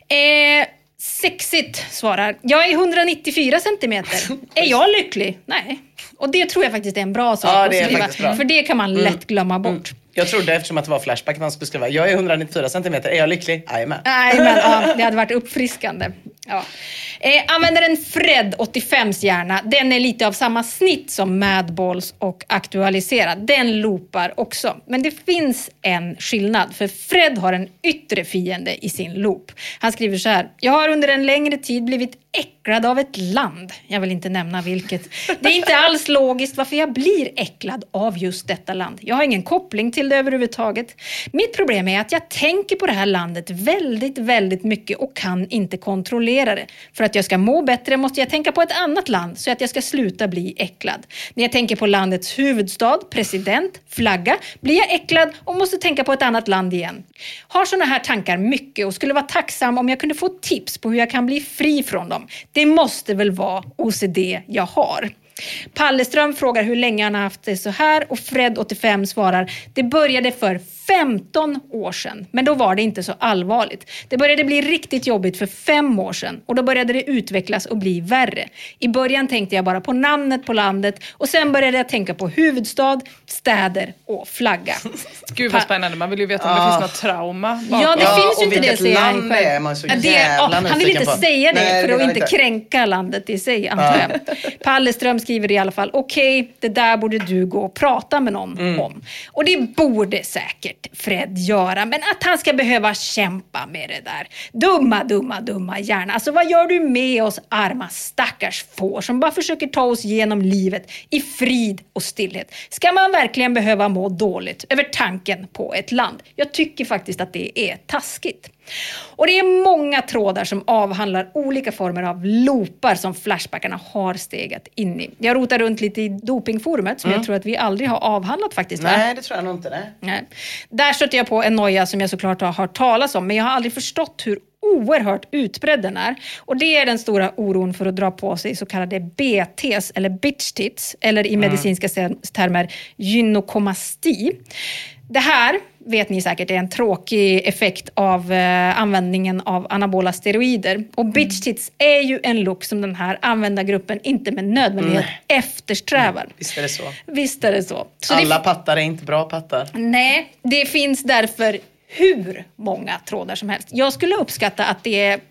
Eh, sexigt svarar: jag är hundranittiofyra centimeter. Är jag lycklig? Nej. Och det tror jag faktiskt är en bra sak ja, att det skriva. bra. För det kan man mm. lätt glömma bort. Mm. Jag trodde, eftersom att det var Flashback, man skulle skriva: jag är hundranittiofyra centimeter, är jag lycklig? Jajamän. Nej, men ja, det hade varit uppfriskande. Ja. Eh, användaren Fred åttiofems hjärna, den är lite av samma snitt som Madballs och aktualisera. Den loopar också. Men det finns en skillnad, för Fred har en yttre fiende i sin loop. Han skriver så här: jag har under en längre tid blivit äcklad av ett land. Jag vill inte nämna vilket. Det är inte alls logiskt varför jag blir äcklad av just detta land. Jag har ingen koppling till det överhuvudtaget. Mitt problem är att jag tänker på det här landet väldigt, väldigt mycket och kan inte kontrollera det. För att jag ska må bättre måste jag tänka på ett annat land så att jag ska sluta bli äcklad. När jag tänker på landets huvudstad, president, flagga, blir jag äcklad och måste tänka på ett annat land igen. Har såna här tankar mycket och skulle vara tacksam om jag kunde få tips på hur jag kan bli fri från dem. Det måste väl vara O C D jag har. Palleström frågar hur länge han har haft det så här, och Fred åttiofem svarar: det började för femton år sedan, men då var det inte så allvarligt. Det började bli riktigt jobbigt för fem år sedan och då började det utvecklas och bli värre. I början tänkte jag bara på namnet på landet och sen började jag tänka på huvudstad, städer och flagga. Gud vad spännande, man vill ju veta om det ah. finns något trauma bakom. Ja, det ja, finns ju inte det, säger han själv. Är man så ja, det, oh, han vill inte på. säga det Nej, för det att inte inte kränka landet i sig, antar jag. Palleström skriver i alla fall: okej, okay, det där borde du gå och prata med någon mm. om. Och det borde säkert Fred göra, men att han ska behöva kämpa med det där. Dumma, dumma, dumma hjärna. Alltså vad gör du med oss arma stackars får som bara försöker ta oss genom livet i frid och stillhet? Ska man verkligen behöva må dåligt över tanken på ett land? Jag tycker faktiskt att det är taskigt. Och det är många trådar som avhandlar olika former av loopar som Flashbackarna har stegat in i. Jag rotar runt lite i dopingforumet som mm. jag tror att vi aldrig har avhandlat faktiskt. Nej, va? det tror jag nog inte. Det. Nej. Där stötte jag på en noja som jag såklart har hört talas om, men jag har aldrig förstått hur oerhört utbredd den är. Och det är den stora oron för att dra på sig så kallade B T's eller bitch tits, eller i medicinska mm. termer gynekomasti. Det här vet ni säkert är en tråkig effekt av eh, användningen av anabola steroider. Och bitch tits är ju en look som den här användargruppen inte med nödvändighet mm. eftersträvar. Mm. Visst är det så. Visst är det så. så Alla det... pattar är inte bra pattar. Nej, det finns därför hur många trådar som helst. Jag skulle uppskatta att det är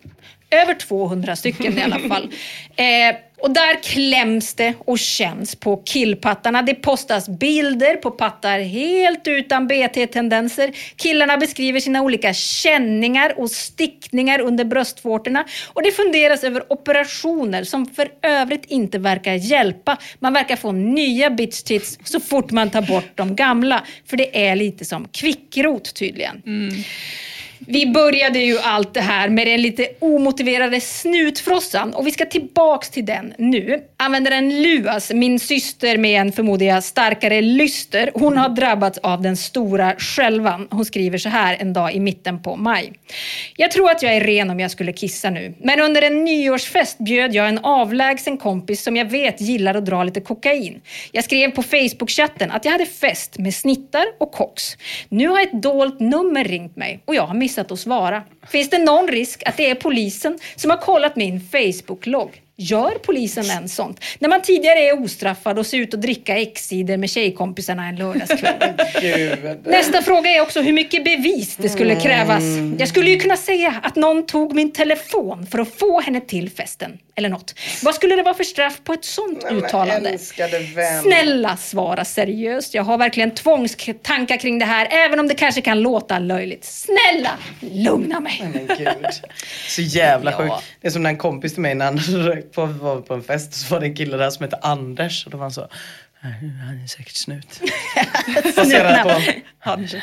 Över tvåhundra stycken i alla fall. Eh, och där kläms det och känns på killpattarna. Det postas bilder på pattar helt utan B T-tendenser. Killarna beskriver sina olika känningar och stickningar under bröstvårtorna. Och det funderas över operationer som för övrigt inte verkar hjälpa. Man verkar få nya bitch tits så fort man tar bort de gamla. För det är lite som kvickrot tydligen. Mm. Vi började ju allt det här med den lite omotiverade snutfrossan och vi ska tillbaks till den nu. Användaren Luas, min syster med en förmodligen starkare lyster, hon har drabbats av den stora självan. Hon skriver så här en dag i mitten på maj. Jag tror att jag är ren om jag skulle kissa nu. Men under en nyårsfest bjöd jag en avlägsen kompis som jag vet gillar att dra lite kokain. Jag skrev på Facebook-chatten att jag hade fest med snittar och koks. Nu har ett dolt nummer ringt mig och jag har missat att svara. Finns det någon risk att det är polisen som har kollat min Facebook-logg? Gör polisen en sånt? När man tidigare är ostraffad och ser ut att dricka X-sidor med tjejkompisarna en lördagskväll. Nästa fråga är också hur mycket bevis det skulle krävas. Jag skulle ju kunna säga att någon tog min telefon för att få henne till festen. Eller något. Vad skulle det vara för straff på ett sånt Nej, uttalande? Snälla svara seriöst. Jag har verkligen tvångstankar kring det här. Även om det kanske kan låta löjligt. Snälla, lugna mig. Men gud. Så jävla sjukt. Ja. Det är som när en kompis till mig när han på, var på en fest. Så var det en kille där som hette Anders. Och då var han så... Han är säkert snut. Vad ser han på? Anders.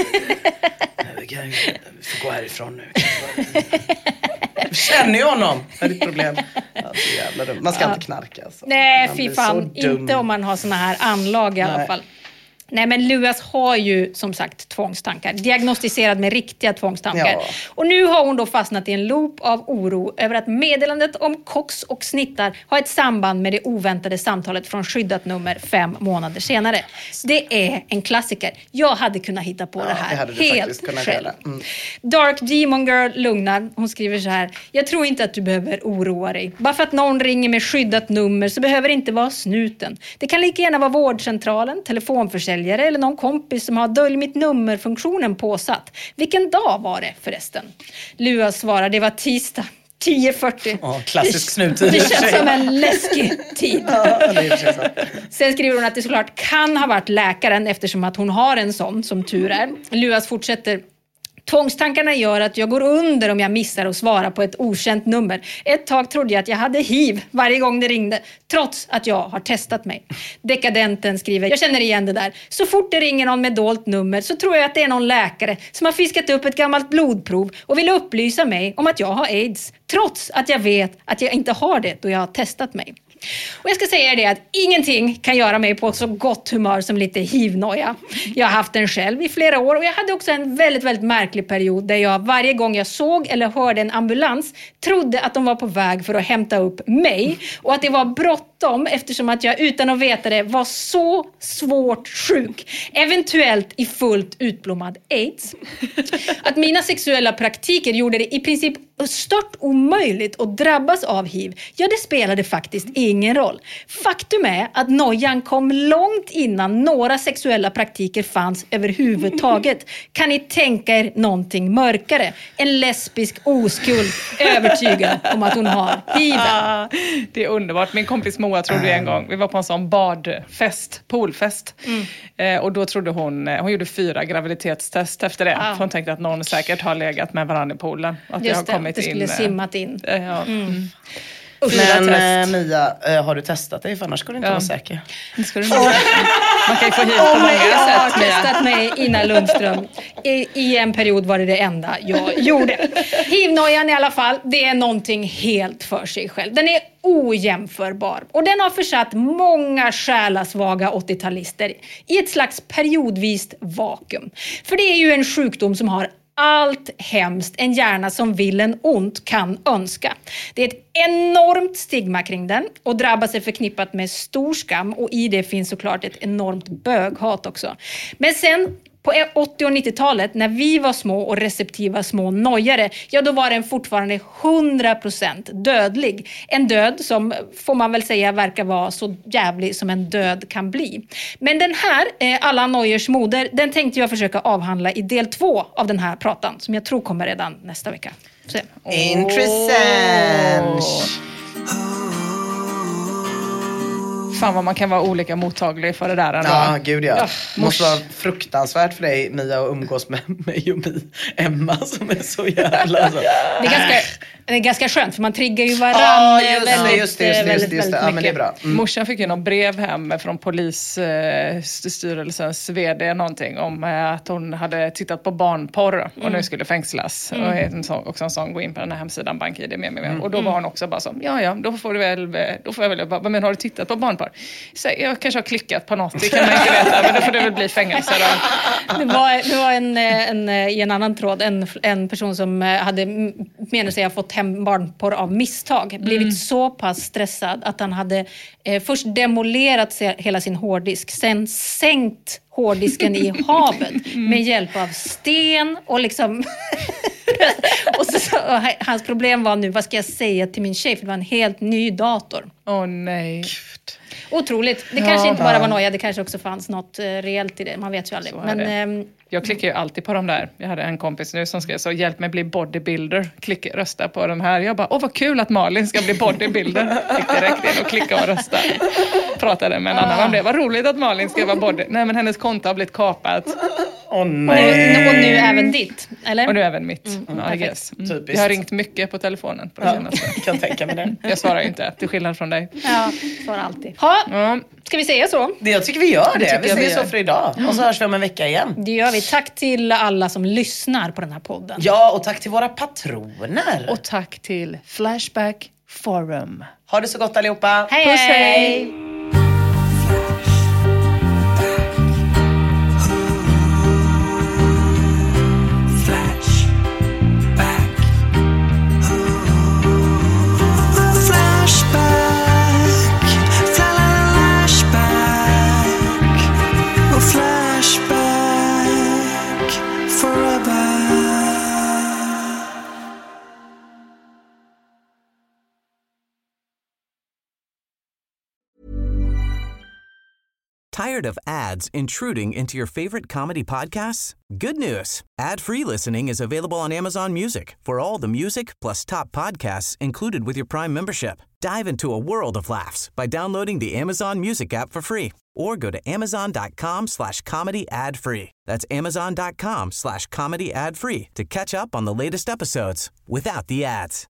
Vi får gå härifrån nu. Känner jag honom? Det är ett problem. Alltså, jävla dumt. Man ska ja. inte knarka. Alltså. Nej, fy fan. Inte om man har såna här anlag i alla Nej. fall. Nej, men Luas har ju som sagt tvångstankar. Diagnostiserad med riktiga tvångstankar. Ja. Och nu har hon då fastnat i en loop av oro över att meddelandet om koks och snittar har ett samband med det oväntade samtalet från skyddat nummer fem månader senare. Det är en klassiker. Jag hade kunnat hitta på ja, det här det helt själv. Mm. Dark Demon Girl lugnar. Hon skriver så här. Jag tror inte att du behöver oroa dig. Bara för att någon ringer med skyddat nummer så behöver det inte vara snuten. Det kan lika gärna vara vårdcentralen, telefonförsäljning eller någon kompis som har dölj mitt nummerfunktionen påsatt. Vilken dag var det förresten? Lua svarar, det var tisdag. tio fyrtio. Oh, klassisk snuttid. Det känns som en läskig tid. Ja, det är Sen skriver hon att det såklart kan ha varit läkaren eftersom att hon har en sån, som tur är. Luas fortsätter. Tvångstankarna gör att jag går under om jag missar att svara på ett okänt nummer. Ett tag trodde jag att jag hade hiv varje gång det ringde, trots att jag har testat mig. Dekadenten skriver, jag känner igen det där. Så fort det ringer någon med dolt nummer så tror jag att det är någon läkare som har fiskat upp ett gammalt blodprov och vill upplysa mig om att jag har AIDS, trots att jag vet att jag inte har det då jag har testat mig. Och jag ska säga det att ingenting kan göra mig på ett så gott humör som lite hivnoja. Jag har haft den själv i flera år och jag hade också en väldigt, väldigt märklig period där jag varje gång jag såg eller hörde en ambulans trodde att de var på väg för att hämta upp mig och att det var bråttom eftersom att jag utan att veta det var så svårt sjuk. Eventuellt i fullt utblommad AIDS. Att mina sexuella praktiker gjorde det i princip stört omöjligt att drabbas av hiv. Ja, det spelade faktiskt ingen roll. Faktum är att nojan kom långt innan några sexuella praktiker fanns överhuvudtaget. Kan ni tänka er någonting mörkare? En lesbisk oskuld övertygad om att hon har hiven. Det är underbart. Min kompis Moa trodde en gång, vi var på en sån badfest, poolfest. Mm. Eh, och då trodde hon, hon gjorde fyra graviditetstest efter det. Ah. För hon tänkte att någon säkert har legat med varandra i poolen. Att Just det, har kommit det skulle in, simmat in. Eh, ja. mm. Men äh, Mia, äh, har du testat dig? För annars skulle du inte ja. vara säker. Det ska du inte. Man kan ju få hit på många sätt. Jag har testat mig Ina Lundström. I, I en period var det det enda jag gjorde. Hivnojan i alla fall, det är någonting helt för sig själv. Den är ojämförbar. Och den har försatt många själasvaga åttio-talister i ett slags periodvist vakuum. För det är ju en sjukdom som har allt hemskt en hjärna som vill en ont kan önska. Det är ett enormt stigma kring den och drabbas är förknippat med stor skam och i det finns såklart ett enormt böghat också. Men sen på åttio- och nittiotalet när vi var små och receptiva små nojare, ja då var den fortfarande hundra procent dödlig. En död som får man väl säga verkar vara så jävlig som en död kan bli. Men den här, eh, alla nojers moder, den tänkte jag försöka avhandla i del två av den här pratan som jag tror kommer redan nästa vecka. Se. Intressant. Fan vad man kan vara olika mottaglig för det där ändå. Ja, gud ja. Ja, Det måste vara fruktansvärt för dig, Mia, att umgås med mig och Mi. Emma som är så jävla... Alltså. Det är ganska, det är ganska skönt för man triggar ju varandra Ja, just det, väldigt, just det, just det, väldigt, just det, just det. väldigt Ja, men det är mycket. bra. Mm. Morsan fick ju någon brev hem från polisstyrelsens vd någonting om eh, att hon hade tittat på barnporr och nu skulle fängslas. Och en sån, också en sån, gå in på den här hemsidan BankID med mig. Mm. Och då var hon också bara som, ja ja, då får du väl, då får jag väl bara, men har du tittat på barnporr? Så jag kanske har klickat på något, det kan man inte veta, men då får det väl bli fängelse då. Det var, det var en, en, i en annan tråd en, en person som hade menar sig ha fått hem barnporr av misstag. Blivit Mm. så pass stressad att han hade eh, först demolerat se, hela sin hårddisk. Sen sänkt hårddisken i havet med hjälp av sten och liksom... och så, så, och hans problem var nu, vad ska jag säga till min tjej? För det var en helt ny dator. Åh oh, nej. Otroligt. Det kanske inte bara var noja, det kanske också fanns något eh, reellt i det. Man vet ju aldrig. Men, ehm, jag klickar ju alltid på de där. Jag hade en kompis nu som skrev så, hjälp mig bli bodybuilder. Klick, rösta på den här. Jag bara, åh vad kul att Malin ska bli bodybuilder. Gick direkt in och klicka och rösta. Pratade med en annan om det. Vad roligt att Malin ska vara body. Nej men hennes konto har blivit kapat. Åh och, nej. och nu även ditt, eller? Och nu även mitt. Mm, Ja, I guess. Mm. Typiskt. Jag har ringt mycket på telefonen på det Ja, senaste. jag kan tänka mig det. Jag svarar ju inte, till skillnad från dig. Ja, svarar alltid. Ha, Ja. ska vi säga så? Det, jag tycker vi gör det. tycker Vi jag vi ses så gör. för idag. Och så hörs vi om en vecka igen. Det gör vi. Tack till alla som lyssnar på den här podden. Ja, och tack till våra patroner. Och tack till Flashback Forum. Ha det så gott allihopa. Hej, Puss, hej! hej! Tired of ads intruding into your favorite comedy podcasts? Good news. Ad-free listening is available on Amazon Music for all the music plus top podcasts included with your Prime membership. Dive into a world of laughs by downloading the Amazon Music app for free or go to amazon.com slash comedy ad free. That's amazon.com slash comedy ad free to catch up on the latest episodes without the ads.